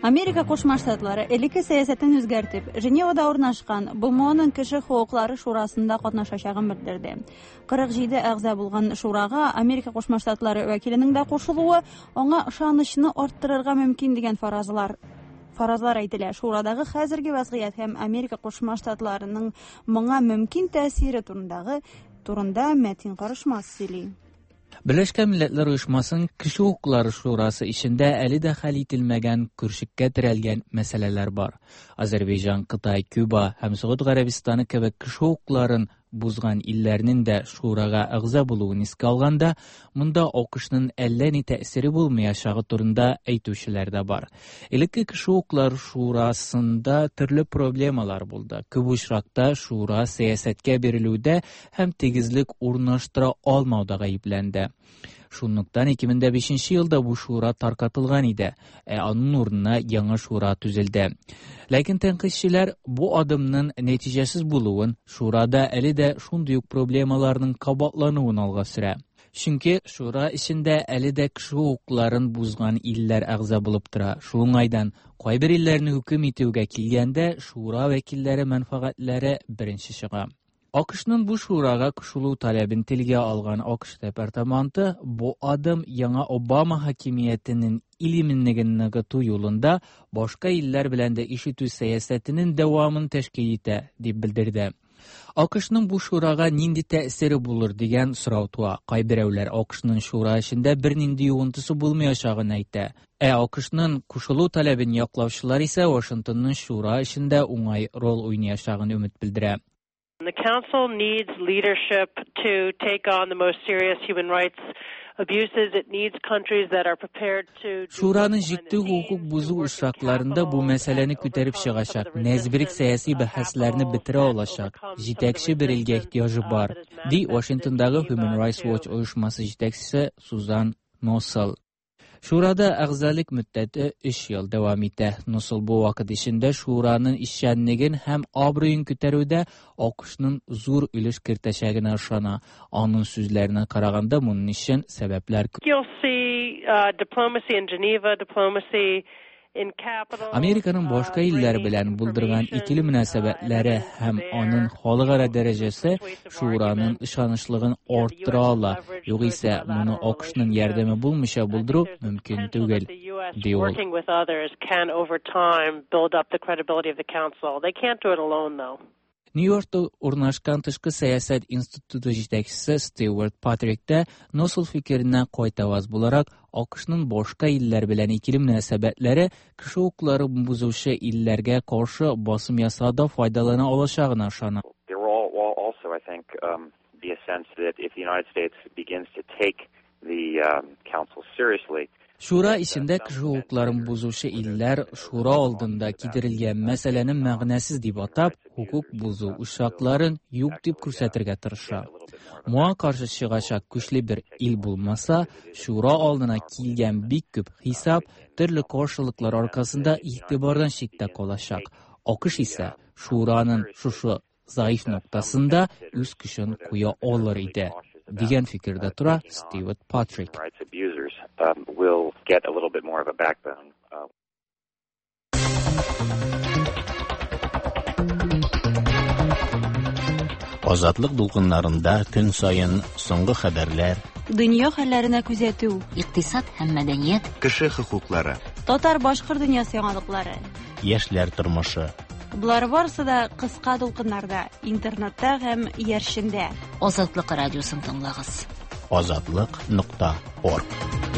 Америка Кушма Штатлары элекке сәясәтен үзгәртеп, Женевада урнашкан БМОның кеше хукуклары шурасында катнашачагын белдерде. 47 әгъза булган шурага Америка Кушма Штатлары вәкиленең дә кушылуы аңа ышанычны арттырырга мөмкин дигән фаразлар әйтелә. Шурадагы хәзерге вазгыять һәм Америка Кушма Штатларының моңа мөмкин тәэсире турында Мәтин Карышмас сөйли. Birleşken Milletler Uyuşmasının Kişi Hukukları Şurası içinde әле дә хәл ителмәгән күршеккә терәлгән мәсьәләләр бар. Азербайҗан, Кытай, Куба һәм Сауд Гарәбистаны кебек кеше хукукларын бузган илләрнең дә шурага әгъза булуын искә алганда, монда АКШның әллә ни тәэсире булмаячагы турында әйтүчеләр дә бар. Элекке кеше хукуклары шурасында төрле проблемалар булды. Күп очракта шура сәясәткә бирелүдә һәм тигезлек урнаштыра алмауда гаепләнде. Шунлыктан 2005 елда бу шура таркатылган иде, аның урынына яңа шура төзелде. Ләкин тәнкыйтьчеләр бу адымның нәтиҗәсез булуын, шурада әле дә шундый ук проблемаларның кабатлануын алга сөрә. Чөнки шура эчендә әле дә кеше хукукларын бузган илләр әгъза булып тора. Шул уңайдан кайбер илләрне хөкем итүгә килгәндә шура вәкилләре мәнфәгатьләре беренче чыга. АКШның бу шурага кушылу таләбен телгә алган АКШ департаменты бу адым яңа Обама хакимиятенең илиминлеген ныгыту юлында башка илләр белән дә ишетү сәясәтенең дәвамын тәшкил итә дип белдерде. АКШның бу шурага нинди тәэсире булыр дигән сорау туа. Кайберәүләр АКШның шура эчендә бернинди югынтысы булмаячагын әйтә. АКШның кушылу таләбен яклаучылар исә Вашингтонның шура эчендә уңай роль уйнаячагын өмет белдерә. The Council needs leadership to take on the most serious human rights abuses. It needs countries that are prepared to... Шураның җитди хукук бузу очракларында бу мәсьәләне күтәреп чыгачак, нәзбирик сәяси бәхәсләрне бетерә алачак, җитәкче бер илгә ихтыяҗы бар, ди Вашингтондагы Human Rights Watch оешмасы җитәкчесе Сузан Носел. Шурада әгъзалык мөддәте 3 ел дәвам итә. Носел бу вакыт эчендә шураның эшчәнлеген һәм абруен күтәрүдә АКШның зур өлеш кертәчәгенә ышана. Аның сүзләренә караганда, моның өчен сәбәпләр күп. Американың башка илләр белән булдырган икеле мөнәсәбәтләре һәм аның халыкара дәрәҗәсе шураның ышанычлыгын арттыра ала. Югыйсә, моны АКШның ярдәме булмыйча булдыру мөмкин түгел, ди ул. Нью-Йоркта урнашкан тышкы сәясәт институты җитәкчесе Стюарт Патрикта Носел фикеренә кайтаваз буларак АКШның башка илләр белән икеле мөнәсәбәтләре кеше хукукларын бузучы илләргә каршы басым ясауда файдалана алачагына ышана. Шура исендә кеше хукукларын бузучы илләр шура алдында китерелгән мәсьәләне мәгънәсез дип атап, хукук бузу очракларын юк дип күрсәтергә тырыша. Моңа каршы чыгачак көчле бер ил булмаса, шура алдына килгән бик күп хисап төрле каршылыклар аркасында игътибардан читтә калачак. АКШ исә шураның шушы заиф ноктасында үз көчен куя алыр иде, дигән фикердә тора Стюарт Патрик. Will get a little bit more of a backbone. Азатлык дулкыннарында көн сайын соңгы хәбәрләр, дөнья хәлләренә күзәтү, икътисад һәм мәдәният, кеше хокуклары, татар-башкорт дөньясы яңалыклары, яшьләр тормышы. Булар барысы да кыска дулкыннарда, интернетта һәм яршендә. Азатлык радиосын тыңлагыз. Azatlyk.org.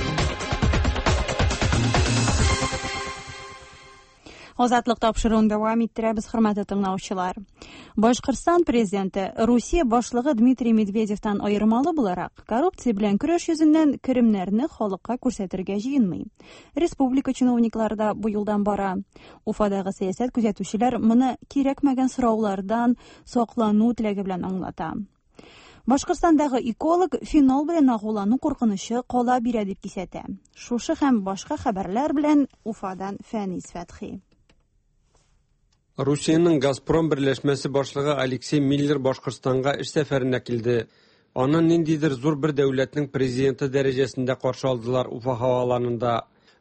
Азатлык тапшыруын дәвам иттерәбез, хөрмәтле тыңлаучылар. Башкортстан президенты Русия башлыгы Дмитрий Медведевтан аермалы буларак, коррупция белән көрәш йөзеннән керемнәрне халыкка күрсәтергә җыенмый. Республика чиновниклары да бу юлдан бара. Уфадагы сәясәт күзәтүчеләр моны кирәкмәгән сораулардан саклану теләге белән аңлата. Башкортстандагы эколог фенол белән агулану куркынычы кала бирә дип кисәтә. Шушы һәм башка хәбәрләр белән Уфадан Фәнис Фәтхи. Русияның Газпром берләшмәсе башлыгы Алексей Миллер Башкортстанга эш сәфәренә килде. Аны ниндидер зур бер дәүләтнең президенты дәрәҗәсендә каршы алдылар Уфа һаваларында.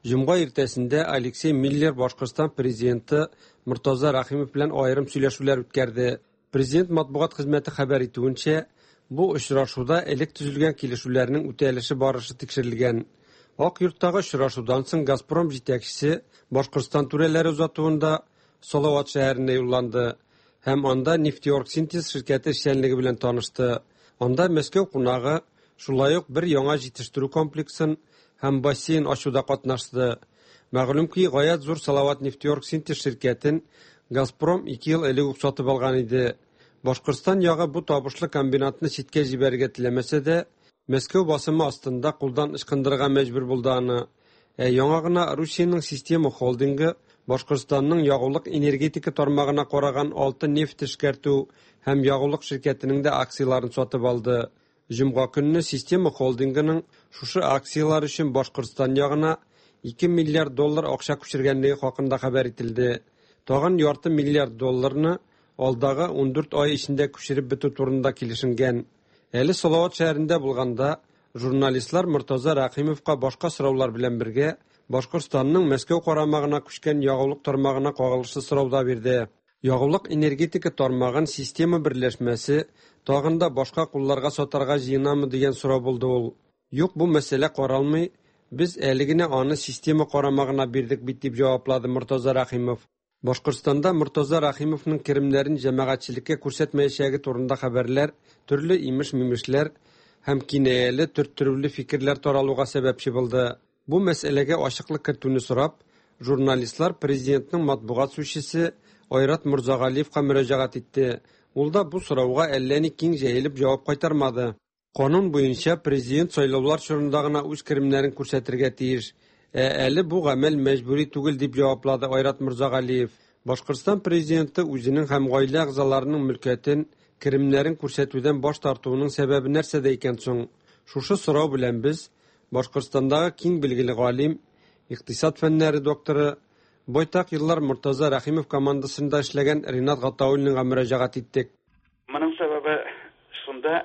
Jumga irtesinde Alexey Miller Башкортстан президенты Муртаза Рахимов белән айрым сөйләшүләр үткәрде. Президент матбугат хезмәте хәбәр итүенчә, бу очрашуда элек төзелгән килешүләрнең үтәлеше барышы тикшерелгән. Ак йорттагы очрашудан соң Газпром җитәкчесе Башкортстан түрәләре узатуында Салават шәһәренә юлланды һәм анда Нефтеоргсинтез ширкәте эшчәнлеге белән танышты. Анда Мәскәү кунагы шулай ук бер яңа җитештерү комплексын һәм бассейн ачуда катнашты. Мәгълүм ки, гаять зур Салават Нефтеоргсинтез ширкәтен Газпром 2 ел элек үк сатып алган иде. Башкортстан ягы бу табышлы комбинатны читкә җибәрергә теләмәсә дә, Мәскәү басымы астында кулдан ычкындырырга мәҗбүр булды аны. Яңа гына Русиянең система холдингы Башкортстанның ягулык энергетика тармагына караган 6 нефть эшкәртү һәм ягулык ширкәтенең дә акцияларын сатып алды. Җомга көнне система холдингының шушы акциялар өчен Башкортстан ягына 2 миллиард доллар акча күчергәнлеге хакында хәбәр ителде. Тагын ярты миллиард долларны алдагы 14 ай эчендә күчереп бетү турында килешенгән. Әле Салават шәһәрендә булганда журналистлар Муртаза Рахимовка башка сораулар белән бергә Башкортстанның Мәскәү карамагына күчкән ягулык тармагына кагылышлы сорауда бирде. Ягулык энергетика тармагын система берләшмәсе тагында башка кулларга сатарга җыенамы дигән сорау булды ул. Юк, бу мәсьәлә каралмый, без әле генә аны система карамагына бирдек бит дип җаваплады Муртаза Рахимов. Башкортстанда Муртаза Рахимовның керемнәрен җәмәгатьчелеккә күрсәтмәячәге турында хәбәрләр, төрле имеш-мимешләр һәм кинаяле төрттерүле фикерләр таралуга сәбәпче булды. Бу мәсьәләгә ачыклык кертүне сорап, журналистлар президентның матбугат сүзчесе Айрат Мурзагалиевка мөрәҗәгать итте. Ул да бу сорауга әллә ни киң җәелеп җавап кайтармады. Канун буенча президент сайлаулар чорында гына үз керемнәрен күрсәтергә тиеш. Әле бу гамәл мәҗбүри түгел дип җаваплады Айрат Мурзагалиев. Башкортстан президенты үзенең һәм гаилә әгъзаларының мөлкәтен, керемнәрен күрсәтүдән баш тартуының сәбәбе нәрсәдә икән соң? Шушы сорау белән без Башкортстандагы киң билгеле галим, икътисад фәннәре докторы, байтак еллар Муртаза Рахимов командасында эшләгән Ринат Гатауллинга мөрәҗәгать иттек. Моның сәбәбе шунда,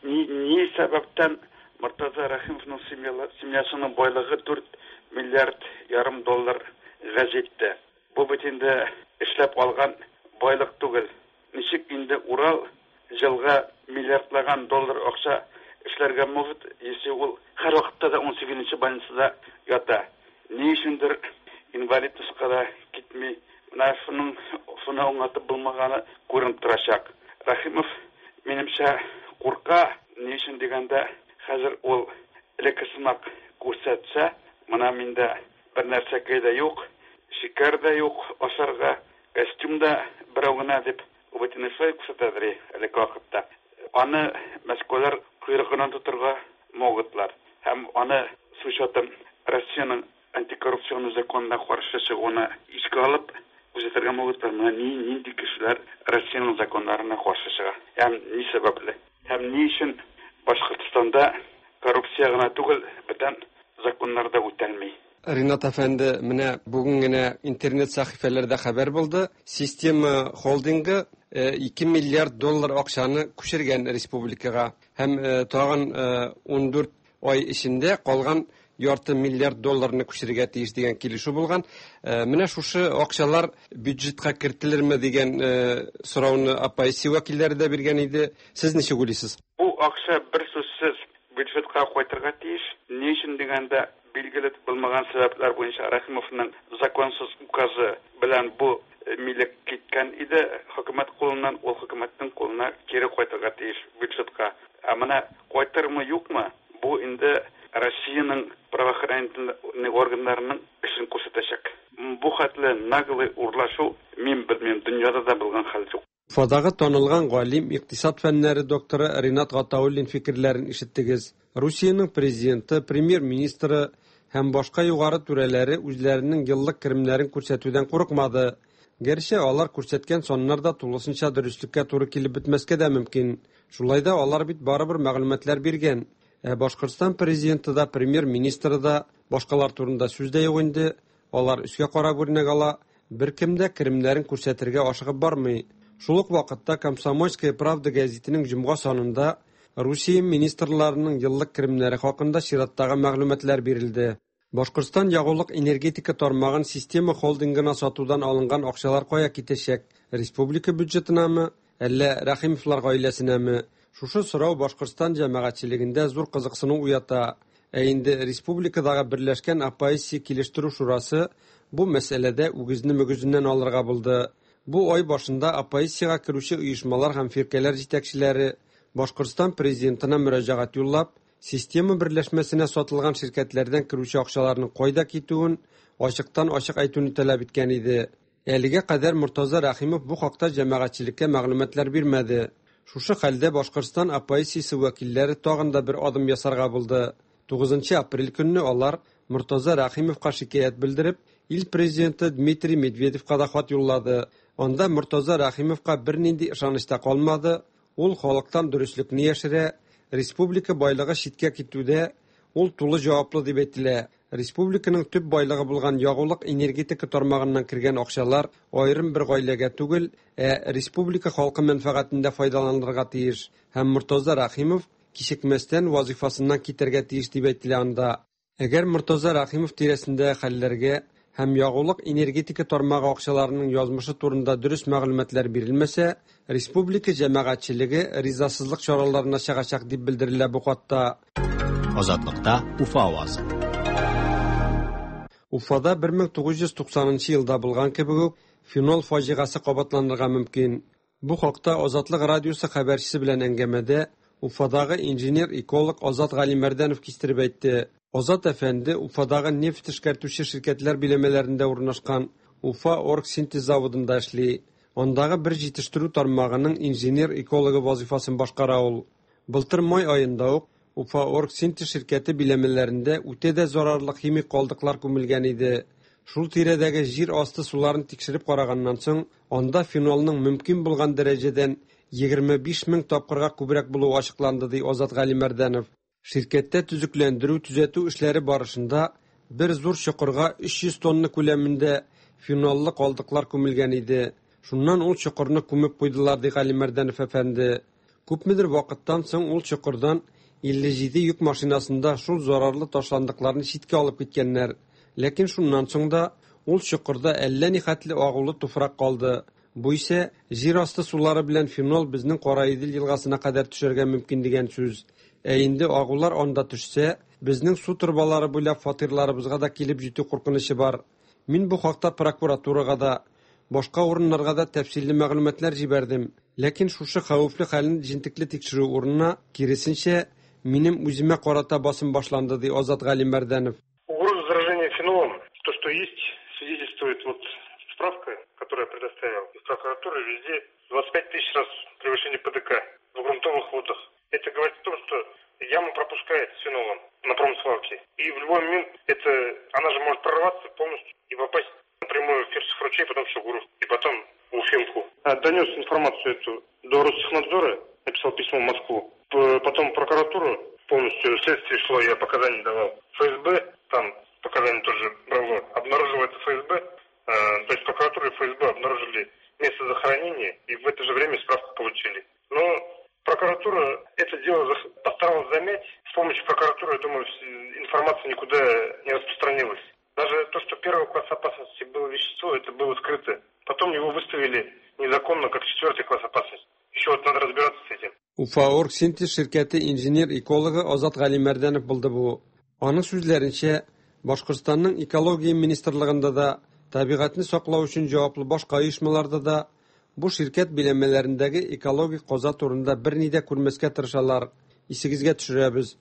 ни сәбәптән Муртаза Рахимовның семьясының байлыгы 4 миллиард ярым доллар җитте. Бу бит инде эшләп алган байлык түгел. Ничек инде Урал җылга миллиардлаган доллар акча эшләргә мөмкин, яки ул һәр вакытта да 18нче больницада ята. Ни өчендер инвалид тышкыда китми, менә шуны аңлатып булмаганы күренеп торачак. Рахимов минемчә курка, ни өчен дигәндә, хәзер ул элекесмак күрсәтсә, менә миндә бер нәрсә кайда юк, шикәр дә юк, ашарга, костюм да берәү генә дип үбетене күрсәтәдер әлеге вакытта. Аны мәскәүләр куйрыгынан тотырга могытлар. Һәм аны с учетом Россиянең антикоррупцион законына каршы чыгуына ишкә алып, күрсәтергә могытлар. Нинди кешеләр Россиянең законнарына каршы чыга? Һәм ни сәбәпле? Һәм ни өчен Башкортстанда коррупция гына түгел, бүтән законнарда үтәлми? Ринат әфәнде, менә бүген генә интернет сәхифәләрдә хәбәр булды. Система холдингы 2 миллиард доллар акчаны күчергән республикага һәм тагын 14 ай эчендә калган ярты миллиард долларны күчергә тиеш дигән килешү булган. Менә шушы акчалар бюджетка кертелерме дигән сорауны апайсы вәкилләре дә биргән иде. Сез ничек уйлыйсыз? Бу акча бер сүзсез бюджетка кайтырга тиеш. Ни өчен дигәндә билгеле булмаган сәбәпләр буенча Рахимовның законсыз указы белән бу милек киткән иде. Хөкүмәт кулыннан ул хөкүмәтнең кулына кире кайтырга тиеш бюджетка. Менә кайтырмы юкмы? Бу инде Россиянең правоохранительный органнарының эшен күрсәтәчәк. Бу хәтле наглый урлашу мин белмим, дөньяда да булган хәл юк. Фадагы танылган галим, икътисад фәннәре докторы Ринат Гатауллин фикерләрен ишеттегез. Русиянең президенты, премьер-министры һәм башка югары түрәләре үзләренең еллык керемнәрен күрсәтүдән курыкмады. Гәрчә алар күрсәткән соннар да тулысынча дөреслеккә туры килеп бетмәскә дә мөмкин. Шулай да алар бит барыбер мәгълүматлар биргән. Башкортстан президенты да, премьер-министры да башкалар турында сүз дә юк инде. Алар үскә карап үрнәк ала, беркем дә керемнәрен күрсәтергә ашыгып бармый. Шул ук вакытта Комсомольская правда гәзитенең җомга санында Русия министрларының еллык керемнәре хакында чираттагы мәгълүматлар бирелде. Башкортстан ягулык энергетика тармагын система холдингына сатудан алынган акчалар кая китәчәк? Республика бюджетынамы, әллә Рахимовлар гаиләсенәме? Шушы сорау Башкортстан җәмәгатьчелегендә зур кызыксыну уята. Инде республикадагы Берләшкән оппозиция килештерү шурасы бу мәсьәләдә үгезне мөгезеннән алырга булды. Бу ай башында оппозициягә керүче оешмалар һәм фиркәләр җитәкчеләре Башкортстан президентына мөрәҗәгать юллап, система берләшмәсенә сатылган şirkәтләрдән керүче акчаларның кайда китүен ачыктан-ачык әйтүне таләп иткән иде. Әлегә кадәр Муртаза Рахимов бу хакта җәмәгатьчелеккә мәгълүматлар бирмәде. Шушы хәлдә Башкортстан оппозициясе вәкилләре тагын да бер адым ясарга булды. 9 апрель көнне алар Муртаза Рахимовка шикаят белдереп, ил президенты Дмитрий Медведевка да хат юллады. Анда Муртаза Рахимовка бернинди ышанычта калмады. Ул халыктан дөреслекне яшерә, республика байлыгы читкә китүдә ул тулы җаваплы дип әйтелә. Республиканың төп байлыгы булган ягулык энергетика тармагыннан кергән акчалар аерым бер гаиләгә түгел, республика халкы мәнфәгатендә файдаланырга тиеш. Һәм Муртаза Рахимов кичекмәстән вазифасыннан китәргә тиеш дип әйтелә анда. Әгәр Муртаза Рахимов тирәсендә хәлләргә һәм ягулык энергетика тармагы акчаларының язмышы турында дөрес мәгълүматлар бирелмәсә, республика җәмәгатьчелеге ризасызлык чараларына чыгачак дип белдерелә бу хатта. Азатлыкта Уфа авазы. Уфада 1990 елда булган кебек фенол фаҗигасы кабатланырга мөмкин. Бу хакта Азатлык радиосы хәбәрчесе белән әңгәмәдә Уфадагы инженер-эколог Азат Галимәрдәнов кистереп әйтте. Азат әфәнде Уфадагы нефть эшкәртүче şirkәтләр биләмәләрендә урнашкан Уфа Оргсинтез заводында эшли. Андагы бер җитештерү тармагының инженер-экологы вазифасын башкара ул. Былтыр май аенда ук Уфа Оргсинтез şirkәте биләмәләрендә үтә дә зарарлы химик калдыклар күмелгән иде. Шул тирәдәге җир асты суларын тикшереп караганнан соң, анда фенолның мөмкин булган дәрәҗәдән 25 мең тапкырга күбрәк булуы ачыкланды ди Азат Галимәрдәнов. Şirkәттә төзекләндерү эшләре барышында бер зур чокырга 300 тонна күләмендә феноллы калдыклар күмелгән иде. Шуннан ул чокырны күмеп куйдылар ди Галимәрдәнов әфәнде. Күпмедер вакыттан соң ул чокырдан 57 йөк машинасында шул зарарлы ташландыкларны читкә алып киткәннәр. Ләкин шуннан соң да ул чокырда әллә ни хәтле агулы туфрак калды. Бу исә җир асты сулары белән фенол безнең Караидел елгасына кадәр төшәргә мөмкин дигән сүз. Инде агулар анда төшсә, безнең су турбалары буйлап фатирларыбызга да килеп җитү куркынычы бар. Мин бу хакта прокуратурага да, башка урыннарга да тәфсилле мәгълүматлар җибәрдем. Ләкин шушы хәвефле хәлне җентекле тикшерү урынына, киресенчә, минем үземә карата басым башланды ди Азат Галимәрдәнов. Угроза заражения фенолом, то, что есть, свидетельствует вот справка, которую я предоставил из прокуратуры, везде 25 тысяч раз превышение ПДК в грунтовых водах. Это говорит о том, что яма пропускает с фенолом на промсвалке. И в любой момент она же может прорваться полностью и попасть напрямую в Керченский ручей, потом в Шугуров и потом в Уфимку. Донес информацию эту до Ростехнадзора, написал письмо в Москву. Потом в прокуратуру полностью следствие шло, я показания давал. ФСБ, там показания тоже брало. Обнаружило это ФСБ, то есть прокуратура и ФСБ обнаружили место захоронения и в это же время справку получили. Но прокуратура это дело постаралась замять. С помощью прокуратуры, я думаю, информация никуда не распространилась. Даже то, что первого класса опасности было вещество, это было скрыто. Потом его выставили незаконно как 4-й класс опасности. Еще вот надо разбираться с этим. Уфа Оргсинтез şirkәте инженер-экологы Азат Галимәрдәнов булды бу. Аның сүзләренчә, Башкортстанның экология министрлыгында да, табигатьне саклау өчен җаваплы башка оешмаларда да бу şirkәт биләмәләрендәге экологик каза турында берни дә күрмәскә тырышалар. Исегезгә төшерәбез.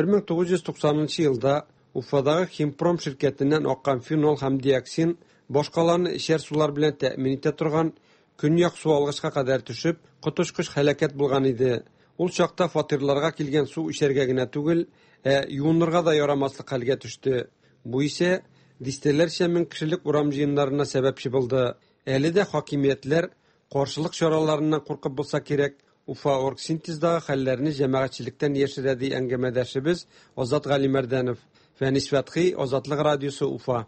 1990 елда Уфадагы Химпром şirkәтеннән аккан фенол һәм диоксин башкаларны эчәр сулар белән тәэмин итә торган көньяк су алгычка кадәр төшеп, котышкыч һәлакәт булган иде. Ул чакта фатирларга килгән су эчәргә генә түгел, юынырга да ярамаслык хәлгә төште. Бу исә дистәләрчә мең кешелек урам җыеннарына сәбәпче булды. Әле дә хакимиятләр каршылык чараларыннан куркып булса кирәк, Уфа Оргсинтездагы хәлләрне җәмәгатьчелектән яшерә ди әңгәмәдәшебез Азат Галимәрдәнов. Фәнис Фәтхи, Азатлык радиосы, Уфа.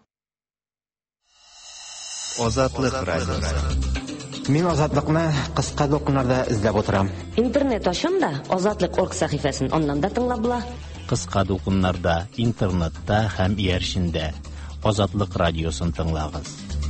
Азатлык радиосы. Мин азатлыкны кыска докумнарда эзләп утырам. Интернет ачам да Азатлык.орг сәхифәсен аннан да тыңлап була. кыска дулкыннарда, интернетта һәм ияршендә. Азатлык радиосын тыңлагыз.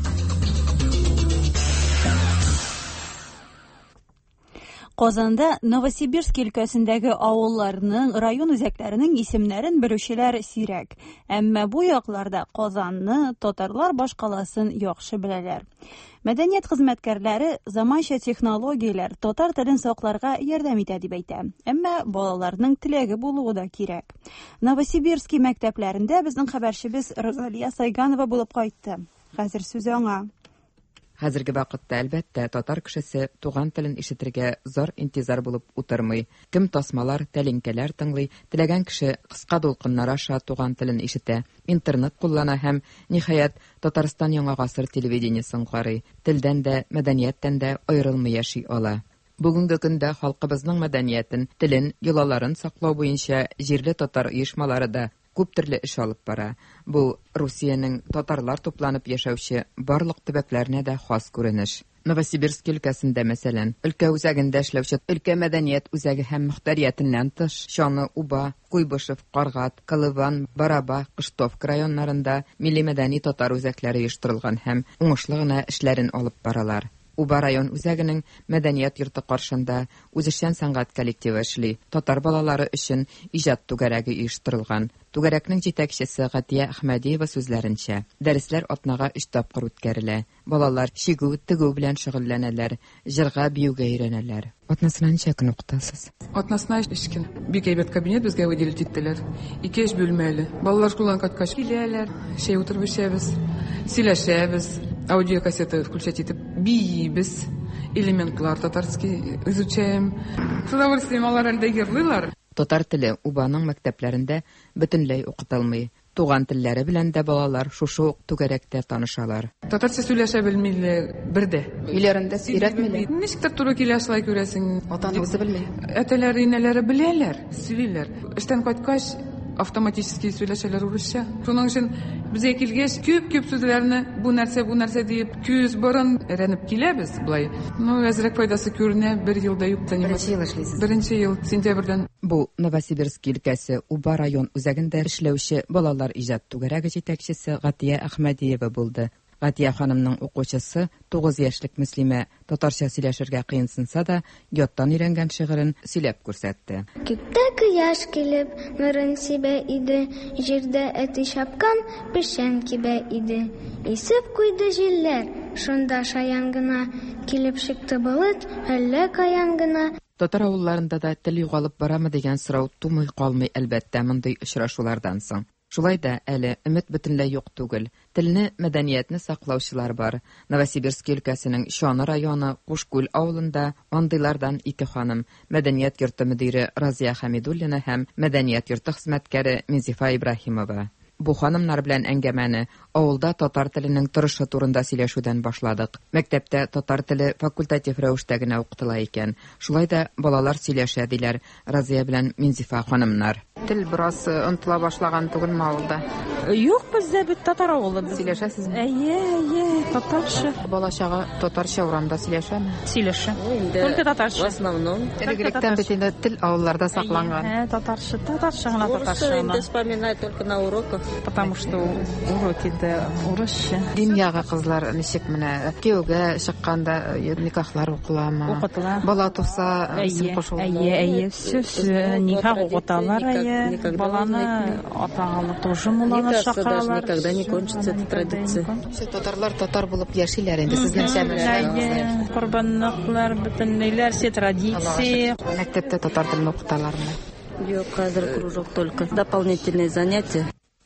Казанда Новосибирск өлкәсендәге авылларның, район үзәкләренең исемнәрен белүчеләр сирәк. Әмма бу якларда Казанны, татарлар башкаласын яхшы беләләр. Мәдәният хезмәткәрләре заманча технологияләр татар телен сакларга ярдәм итә дип әйтә. Әмма балаларның теләге булуы да кирәк. Новосибирск мәктәпләрендә безнең хәбәрчебез Розалия Сайганова булып кайтты. Хәзер сүз аңа. Хәзерге вакытта әлбәттә татар кешесе туган телен ишетергә зар интизар булып утырмый. Кем тасмалар, тәлинкәләр тыңлый, теләгән кеше кыска дулкыннар аша туган телен ишетә. Интернет куллана һәм ниһаять Татарстан яңа гасыр телевидениесын карый. Телдән дә, мәдәнияттән дә аерылмый яши ала. Бүгенге көндә халкыбызның мәдәниятен, телен, йолаларын саклау буенча җирле татар оешмалары да күп төрле эш алып бара. Бу Русиянең татарлар тупланып яшәүче барлык төбәкләренә дә хас күренеш. Новосибирск өлкәсендә мәсәлән, өлкә үзәгендә эшләүче өлкә мәдәният үзәге һәм мөхтәриятеннән тыш, Чаны, Уба, Куйбышев, Каргат, Кылыван, Бараба, Кыштовка районнарында милли мәдәни татар үзәкләре оештырылган һәм уңышлы гына эшләрен алып баралар. Уба район үзәгенең мәдәният йорты каршында үзешчән сәнгать коллективы эшли. Татар балалары өчен иҗат түгәрәге оештырылган. Түгәрәкнең җитәкчесе Гатия Әхмәдиева сүзләренчә, дәресләр атнага 3 тапкыр үткәрелә. Балалар шигү, тегү белән шөгыльләнәләр, җырга, биюгә өйрәнәләр. Атнасына ничә көн укытасыз? Атнасына 3 көн. Бик әйбәт кабинет безгә выделить иттеләр. 2 бүлмәле. Балалар школдан кайткач киләләр, шәй утырып эчәбез, сөйләшәбез, аудиокассета включать итеп биебез, элементлар татарский изучаем. С удовольствием алар әлдә йырлыйлар. Татар теле Убаның мәктәпләрендә бөтенләй укытылмый. Туган телләре белән дә балалар шушы ук түгәрәктә танышалар. Татарча сөйләшә белмиләр бердә. Өйләрендә сөйрәтмиләр. Ничектер туры килә шулай күрәсең. Ата-анасы белми. Әтәләре, инәләре беләләр, сөйлиләр. Эштән кайткач автоматически сөйләшәләр урысча. Шуның өчен безгә килгәч күп сүзләрне бу нәрсә дип күз борын әрәнеп киләбез булай. Әзрәк файдасы күренә, 1 елда юк заниматься. Беренче ел сентябрьдән. Бу Новосибирск өлкәсе Уба район үзәгендә эшләүче балалар иҗат түгәрәге җитәкчесе Гатия Әхмәдиева булды. Гатия ханымның укучысы 9 яшьлек Мөслимә татарча сөйләшергә кыенсынса да, яттан өйрәнгән шигырен сөйләп күрсәтте. Күктә кояш килеп, нурын сибә иде, җирдә әти чапкан пешән кибә иде. Исеп куйды җилләр, шунда шаян гына, килеп чыкты болыт, әллә каян гына. Татар авылларында да тел югалып барамы дигән сорау тумый калмый әлбәттә мондый очрашулардан соң. Шулай да әле өмет бөтенләй юк түгел. Телне, мәдәниятне саклаучылар бар. Новосибирск өлкәсенең Чаны районы Кушкүл авылында андыйлардан 2 ханым, мәдәният йорты мөдире Разия Хәмидуллина һәм мәдәният йорты хезмәткәре Мизифа Ибраһимова. Бу ханымнар белән әңгәмәне авылда татар теленең торышы турында сөйләшүдән башладык. Мәктәптә татар теле факультатив рәвештә генә укытыла икән. Шулай да балалар сөйләшә диләр Разия белән Минзифа ханымнар. Тел бераз онытыла башлаган түгелме авылда? Юк, бездә бит татар авылы. Сөйләшәсезме? Әйе, татарча. Балачага татарча урамда сөйләшәме? Сөйләшә. Только татарча. В основном. Элегректән бит инде тел авылларда сакланган. Татарча гына татарча. Инде вспоминать только на уроках. Потому что уроки да урысча. Дөньяга кызлар ничек менә кияүгә чыкканда никахлар укыламы? Укытыла. Бала туса исем кушылма. Әйе, все никах укыталар, әйе. Баланы атаганы тоже муланы шакыралар. Никогда не кончится эта традиция. Татарлар татар булып яшиләр инде сезнең шәмәләр. Корбанлыклар, бөтенләйләр, все традиции. Мәктәптә татар телен укыталармы? Юк, хәзер кружок только. Дополнительные занятия.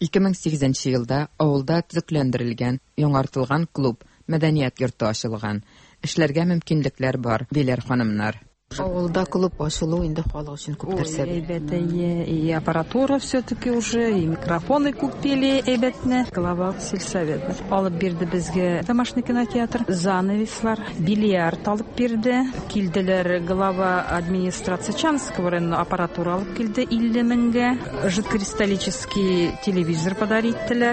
2008 елда авылда төзекләндерелгән, яңартылган клуб, мәдәният йорты ачылган. Эшләргә мөмкинлекләр бар, диләр ханымнар. Авылда клуб ачылу инде халык өчен күп нәрсә. И аппаратура все-таки уже, и микрофоны купили, глава сельсовета. Алып бирде безгә домашний кинотеатр, занавеслар, бильярд алып бирде. Килделәр глава администрации Чанского района аппаратура алып килде 50 меңгә. Жидкокристаллический телевизор подариттеләр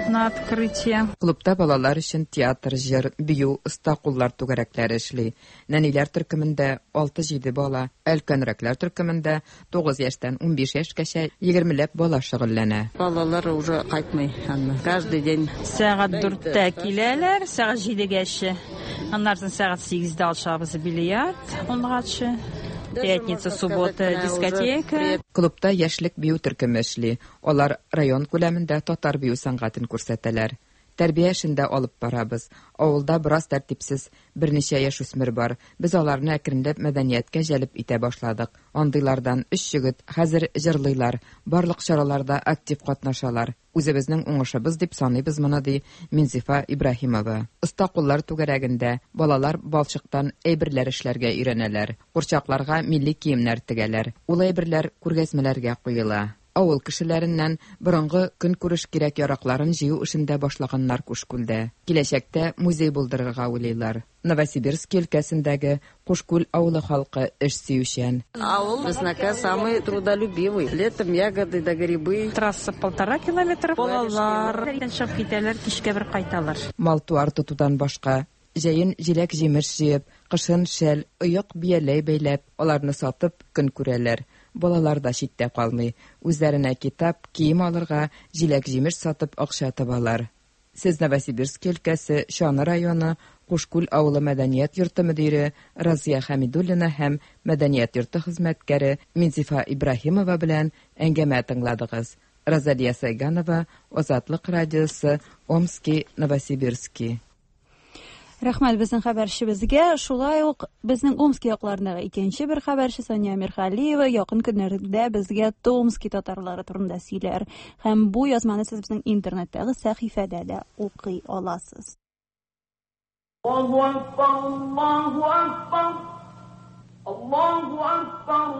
на открытие. Клубта балалар өчен театр, җыр, бию, оста куллар түгәрәкләре эшли. Нәниләр төркемендә 6-7 бала, өлкәнрәкләр төркемендә 9 яшьтән 15 яшькәчә 20ләп бала шөгыльләнә. Балалар уже кайтмый, каждый день. Сәгать 4-тә киләләр, сәгать 7-гәчә. Аннан сәгать 8-дә алышабыз бильярд, онгачы. Пятница, суббота, дискотека. Клубта яшьлек бию төркеме эшли. Алар район күләмендә татар бию сәнгатен күрсәтәләр. Тәрбия эшендә алып барабыз. Авылда бераз тәртипсез берничә яшүсмер бар. Без аларны әкренләп мәдәнияткә җәлеп итә башладык. Андыйлардан 3 җегет хәзер җырлыйлар. Барлык чараларда актив катнашалар. Үзебезнең уңышыбыз дип саныйбыз моны, ди Минзифа Ибраһимова. Оста куллар түгәрәгендә балалар балчыктан әйберләр эшләргә өйрәнәләр. Курчакларга милли киемнәр тегәләр. Ул әйберләр күргәзмәләргә куела. Авыл кешеләреннән борынгы көн күреш кирәк яракларын җыю эшендә башлаганнар Кушкүлдә. Киләчәктә музей булдырырга уйлыйлар. Новосибирск өлкәсендәге Кушкүл авылы халкы эш сөючән. Авыл безнеке самый трудолюбивый. Летом ягоды да грибы. Трасса 1,5 километр. Балалар чыгып китәләр, кичкә бер кайталар. Мал-туар тотудан башка җәен җиләк-җимеш җыеп, кышын шәл, оек бияләй бәйләп, аларны сатып көн күрәләр. Балалар да читтә калмый. Үзләренә китап, кием алырга, җиләк-җимеш сатып акча табалар. Сез Новосибирск өлкәсе Шаны районы Кушкүл авылы мәдәният йорты мөдире Разия Хәмидуллина һәм мәдәният йорты хезмәткәре Минзифа Ибраһимова белән әңгәмә тыңладыгыз. Розалия Сайганова, Азатлык радиосы, Омский, Новосибирский. Рәхмәт безнең хәбәрчебезгә. Шулай ук безнең Омский якларындагы икенче бер хәбәрче Соня Мирхалиева якын көннәрдә безгә Томский татарлары турында сөйләр. Һәм бу язманы сез безнең интернеттагы сәхифәдә дә укый аласыз. Аллаһу акбар, Аллаһу акбар. Аллаһу акбар.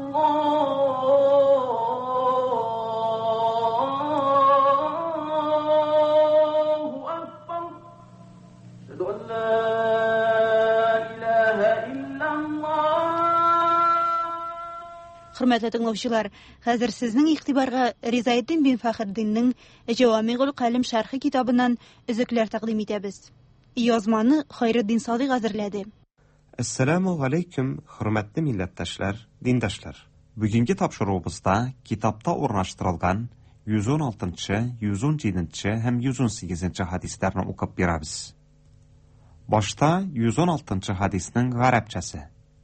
Хөрмәтле тыңлаучылар, хәзер сезнең игътибарга Ризаэддин бин Фәхреддиннең Җавамигъул Калим шәрхи китабыннан өзекләр тәкъдим итәбез. Язманы Хайретдин Садыйк әзерләде. Ассаламу алейкум, хөрмәтле милләттәшләр, диндәшләр. Бүгенге тапшыруыбызда китапта урнаштырылган 116-нчы, 117-нче һәм 118-нче хадисләрне укып бирәбез. Башта 116-нчы хадиснең гарәпчәсе.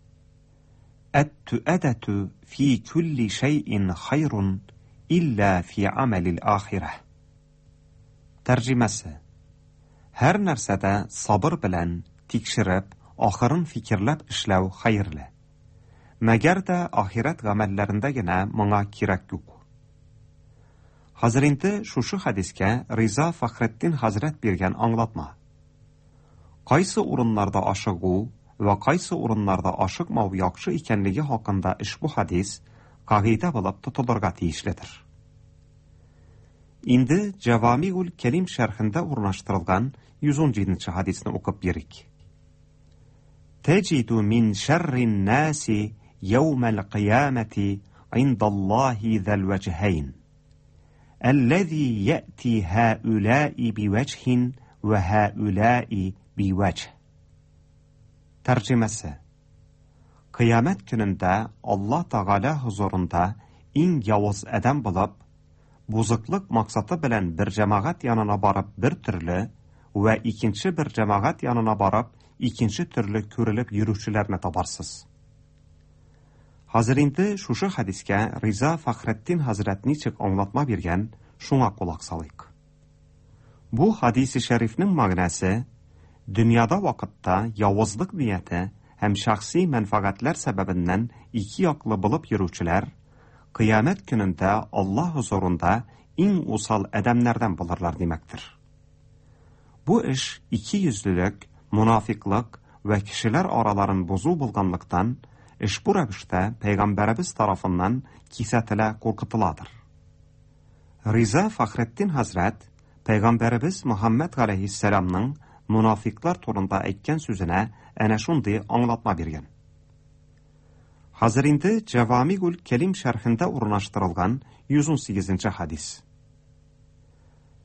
Ат-ту'адату фи кулли шай'ин хайрун илля фи амалил ахирah. Тәрҗемәсе. Һәр нәрсәдә сабыр белән тикшереп, ахырын фикерләп эшләү хәерле. Мәгәр дә ахират гамәлләрендә генә моңа кирәк юк. Хәзер инде шушы хадискә Риза Фәхретдин хәзрәт биргән аңлатма. Кайсы урыннарда ашыгу ва кайсы урыннарда ашыкмау яхшы икәнлеге хакында ишбу хадис кагыйдә булып тотылырга тиешледер. Инде Җавамигъул Калим шәрхендә урнаштырылган 117-нче хадисны укып бирик. Таҗиду мин шаррин наси яумал қиямати индаллаһи зал вajhayn. Аллази яти хаулаи бивajhin ва хаулаи бивajh. Тәрҗемәсе. Кыямәт көнендә Аллаһ Тәгалә хузурында иң явыз адам булып, бузыклык максаты белән бер җәмәгать янына барып бер төрле ва икенче бер җәмәгать янына барып икенче төрле күрелеп йөрүчеләрне табарсыз. Хәзер инде шушы хадискә Риза Фәхретдин хәзрәт ничек аңлатма биргән, шуңа кулак салыйк. Бу хадис-и шәрифнең мәгънәсе дөньяда вакытта явызлык нияте һәм шәхси мәнфәгатьләр сәбәбеннән ике яклы булып йөрүчеләр кыямәт көнендә Аллаһ хузурында иң усал адәмнәрдән булырлар димәктер. Бу эш икейөзлелек, мунафиклык ва кешеләр араларын бозу булганлыктан эш бу рәвештә Пәйгамбәребез тарафыннан кисәтелә куркытыладыр. Риза Фәхретдин хәзрәт Пәйгамбәребез Мөхәммәд галәйһиссәламның мунафиклар турында әйткән сүзенә әнә шундый аңлатма биргән. Хәзер инде Җавамигъул Калим шәрхендә урнаштырылган 118-нче хадис.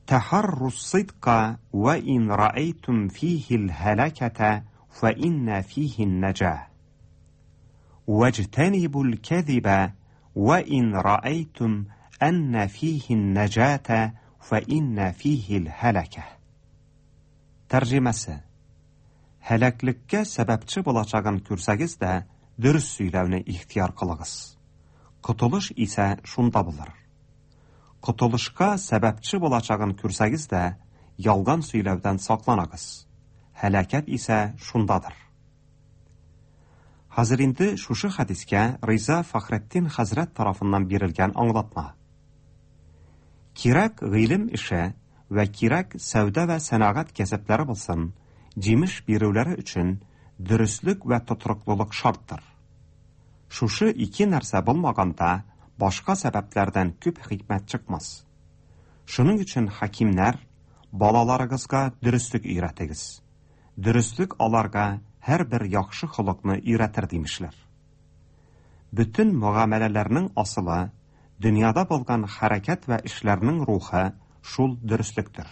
تحروا الصدق وإن رأيتم فيه الهلكة فإن فيه النجاة واجتنبوا الكذب وإن رأيتم أن فيه النجاة فإن فيه الهلكة. Tərcüməsi: Həlaklikə səbəbçi olacağını görsəgiz də, dürüst söyləyəni ixtiyar qılığız. Qutuluş isə şunda bulur. Qutuluşqa səbəbçi olacağını görsəgiz də, yalğan söyləyədən saqlanağız. Həlakət isə şundadır. Hazır indi şuşu hadiskə Riza Fəxrəddin Həzrət tarafından verilən anlatma. Kirək ilim işi və kirək səvdə və sənağət kəsəbləri bilsin, cimiş birəvləri üçün dürüstlük və tuturuqluluk şartdır. Şuşu iki nərsə bulmağanda başqa səbəblərdən küp hikmət çıxmaz. Şunun üçün hakimlər balalarınızga dürüstlük öyrətigiz. Dürüstlük alarga hər bir yaxşı xuluqni öyrətir demişlər. Bütün müğamələlərinin asılı dünyada bolğan hərəkət və işlərinin ruhu şul dürüstlükdür.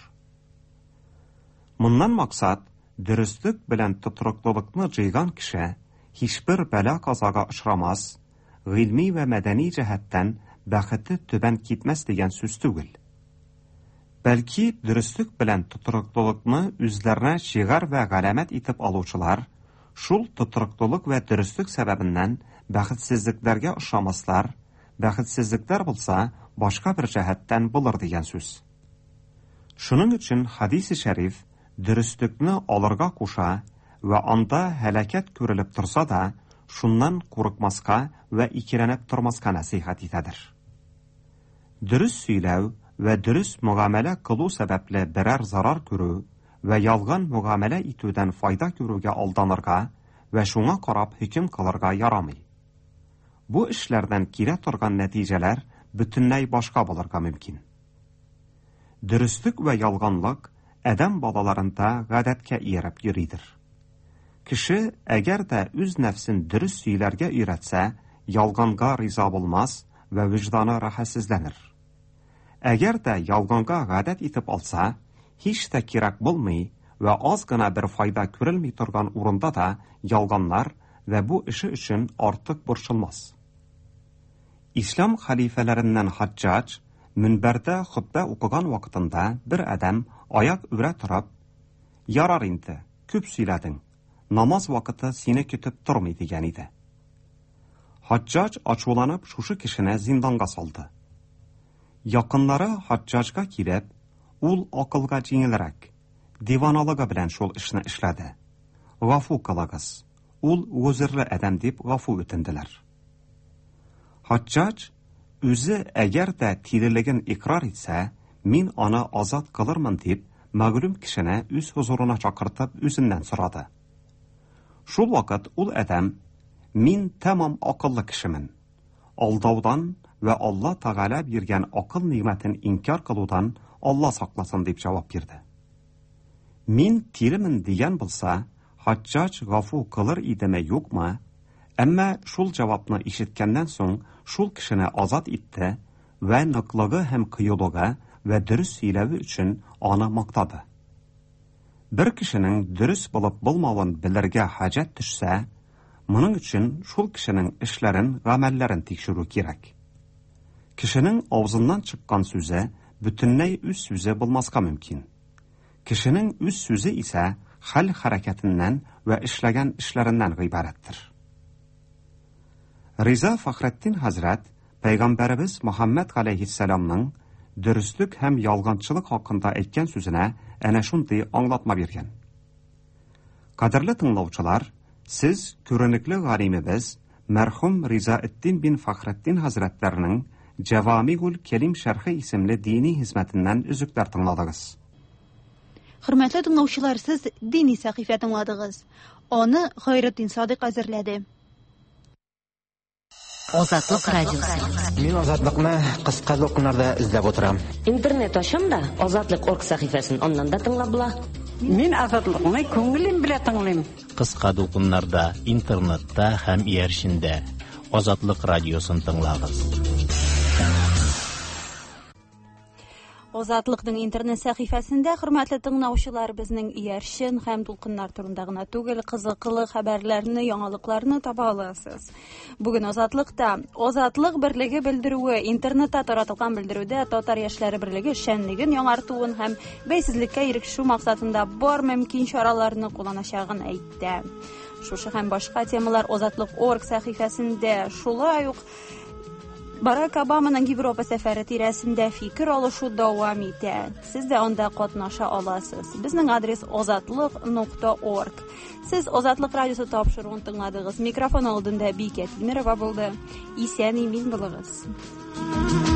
Bundan maksat dürüstlük bilən tuturuqluluqni cıyğan kişi hiçbir bəla qazağa uçramaz, ilmi və mədəni cəhətdən bəxti tübən gitməz degan söz tügül. Bəlki dürüstlük bilən tuturuqluluqni üzlərinə şiğar və qələmət itib aluvçular, şul tuturuqluluq və dürüstlük səbəbindən bəxtsizliklərə uçramaslar, bəxtsizliklər bulsa başqa bir cəhətdən bulur degan söz. Şunun üçün hadis-i şərif dürüstlükni alırğa qoşa və anda həlakət görülüb tursa da, şundan qorqmasqa və ikilənib turmasqa nəsihət etədir. Dürüst söyləv və dürüst müğamələ qılu səbəblə birər zarar görü və yalğan müğamələ etüdən fayda görüge aldanırğa və şuna qarab hüküm qılırğa yaramay. Bu işlərdən kilə turğan nəticələr bütünləy başqa bulurğa mümkün. Dürüstlük və yalğanlıq ədəm balalarında qədətə yerib yürüdür. Kişi əgər də üz nəfsin dürüst söylərgə öyrətsə, yalğanğa riza olmaz və vicdanı rahatsizlənir. Əgər də yalğanğa qədət itib alsa, heç də kirək bulmay və az qına bir fayda görülmey turğan urunda da yalğanlar və bu işi üçün artıq burçulmaz. İslam xalifələrindən Haccac, münbərdə xutbə oxuğan vaxtında bir adam ayaq ürə turub, yarar indi, küp söylədin, namaz vaxtı seni kütüb durmay degan idi. Haccac açulanıb şuşu kişini zindanga saldı. Yaxınları Haccacqa kilib, ul aqılğa cinilərək, divanalığa bilən şol işini işlədi. Qafu qılağız, ul özürlü adam deyib qafu ötündülər. Haccac, özü əgər də tililigin iqrar etsə, min ana azad qılırmın deyib, məqlum kişini üz huzuruna çaqırtıb üzündən sıradı. Şul vaxt ul adam, min tamam aqıllı kişimin, aldavdan və Allah Teala birgən aqıl nimətin inkar qılıdan Allah saqlasın deyib cavab verdi. Min tilimin degan bilsa, Haccac qafu qılır idimi yoxmu? Əmmə şul cavabını işitkəndən soң şul kişini azad etdi və nıqlığı həm qıyılığı və dürüst söyləvi üçün ana maqtadı. Bir kişinin dürüst bulub bulmağın bilirgə hacət düşsə, bunun üçün şul kişinin işlərin, qəməllərin tekşürü gerək. Kişinin ağzından çıqqan sözü bütünləy üz sözü bulmasqa mümkün. Kişinin üz sözü isə xal hərəkətindən və işləgən işlərindən ibarətdir. Riza Fəxrəddin Həzrət, Peyğəmbərimiz Muhammed aleyhisselamның dürüstlük həm yalğançılıq haqqında etkən sözünə ənə şunday anlatma vergən. Qadirli tınlavçılar, siz görünükli qalimimiz mərhum Rizaəddin bin Fəxrəddin Həzrətlərinin Cəvamigul Kelim Şərxi isimli dini hizmətindən üzüklər tınladınız. Hürmetli tınlavçılar, siz dini səhifə tınladınız. Onu Xeyreddin Sadiq hazırladı. Озатлык радиосы. Мин азатлыкны кыска докумнарда эзләп утырам. Интернет ачам да Озатлык.орг сәхифәсен аннан да тыңлап була. Мин азатлыкны күңелем белән тыңлыйм. Кыска докумнарда, интернетта һәм ияршиндә Озатлык радиосын тыңлагыз. Озатлыкның интернет сәхифәсендә хөрмәтле тыңлаучылар безнең иярчен һәм дулкыннар турында гына түгел, кызыклы хәбәрләрне, яңалыкларны таба аласыз. Бүген Озатлыкта Озатлык берлеге белдерүе, интернетта таратылган белдерүдә татар яшьләре берлеге эшчәнлеген яңартуын һәм бәйсезлеккә ирешү максатында бар мөмкин чараларны кулланачагын әйтте. Шушы һәм башка темалар Озатлык.org сәхифәсендә, шулай ук Барак Обаманың Европа сәфәре тирәсендә фикер алышу дәвам итә. Сез дә анда катнаша аласыз. Безнең адрес ozatlyk.org. Сез Озатлык радиосы тапшыруын тыңладыгыз. Микрофон алдында Бикә Тимерова булды. Исән-имин булыгыз.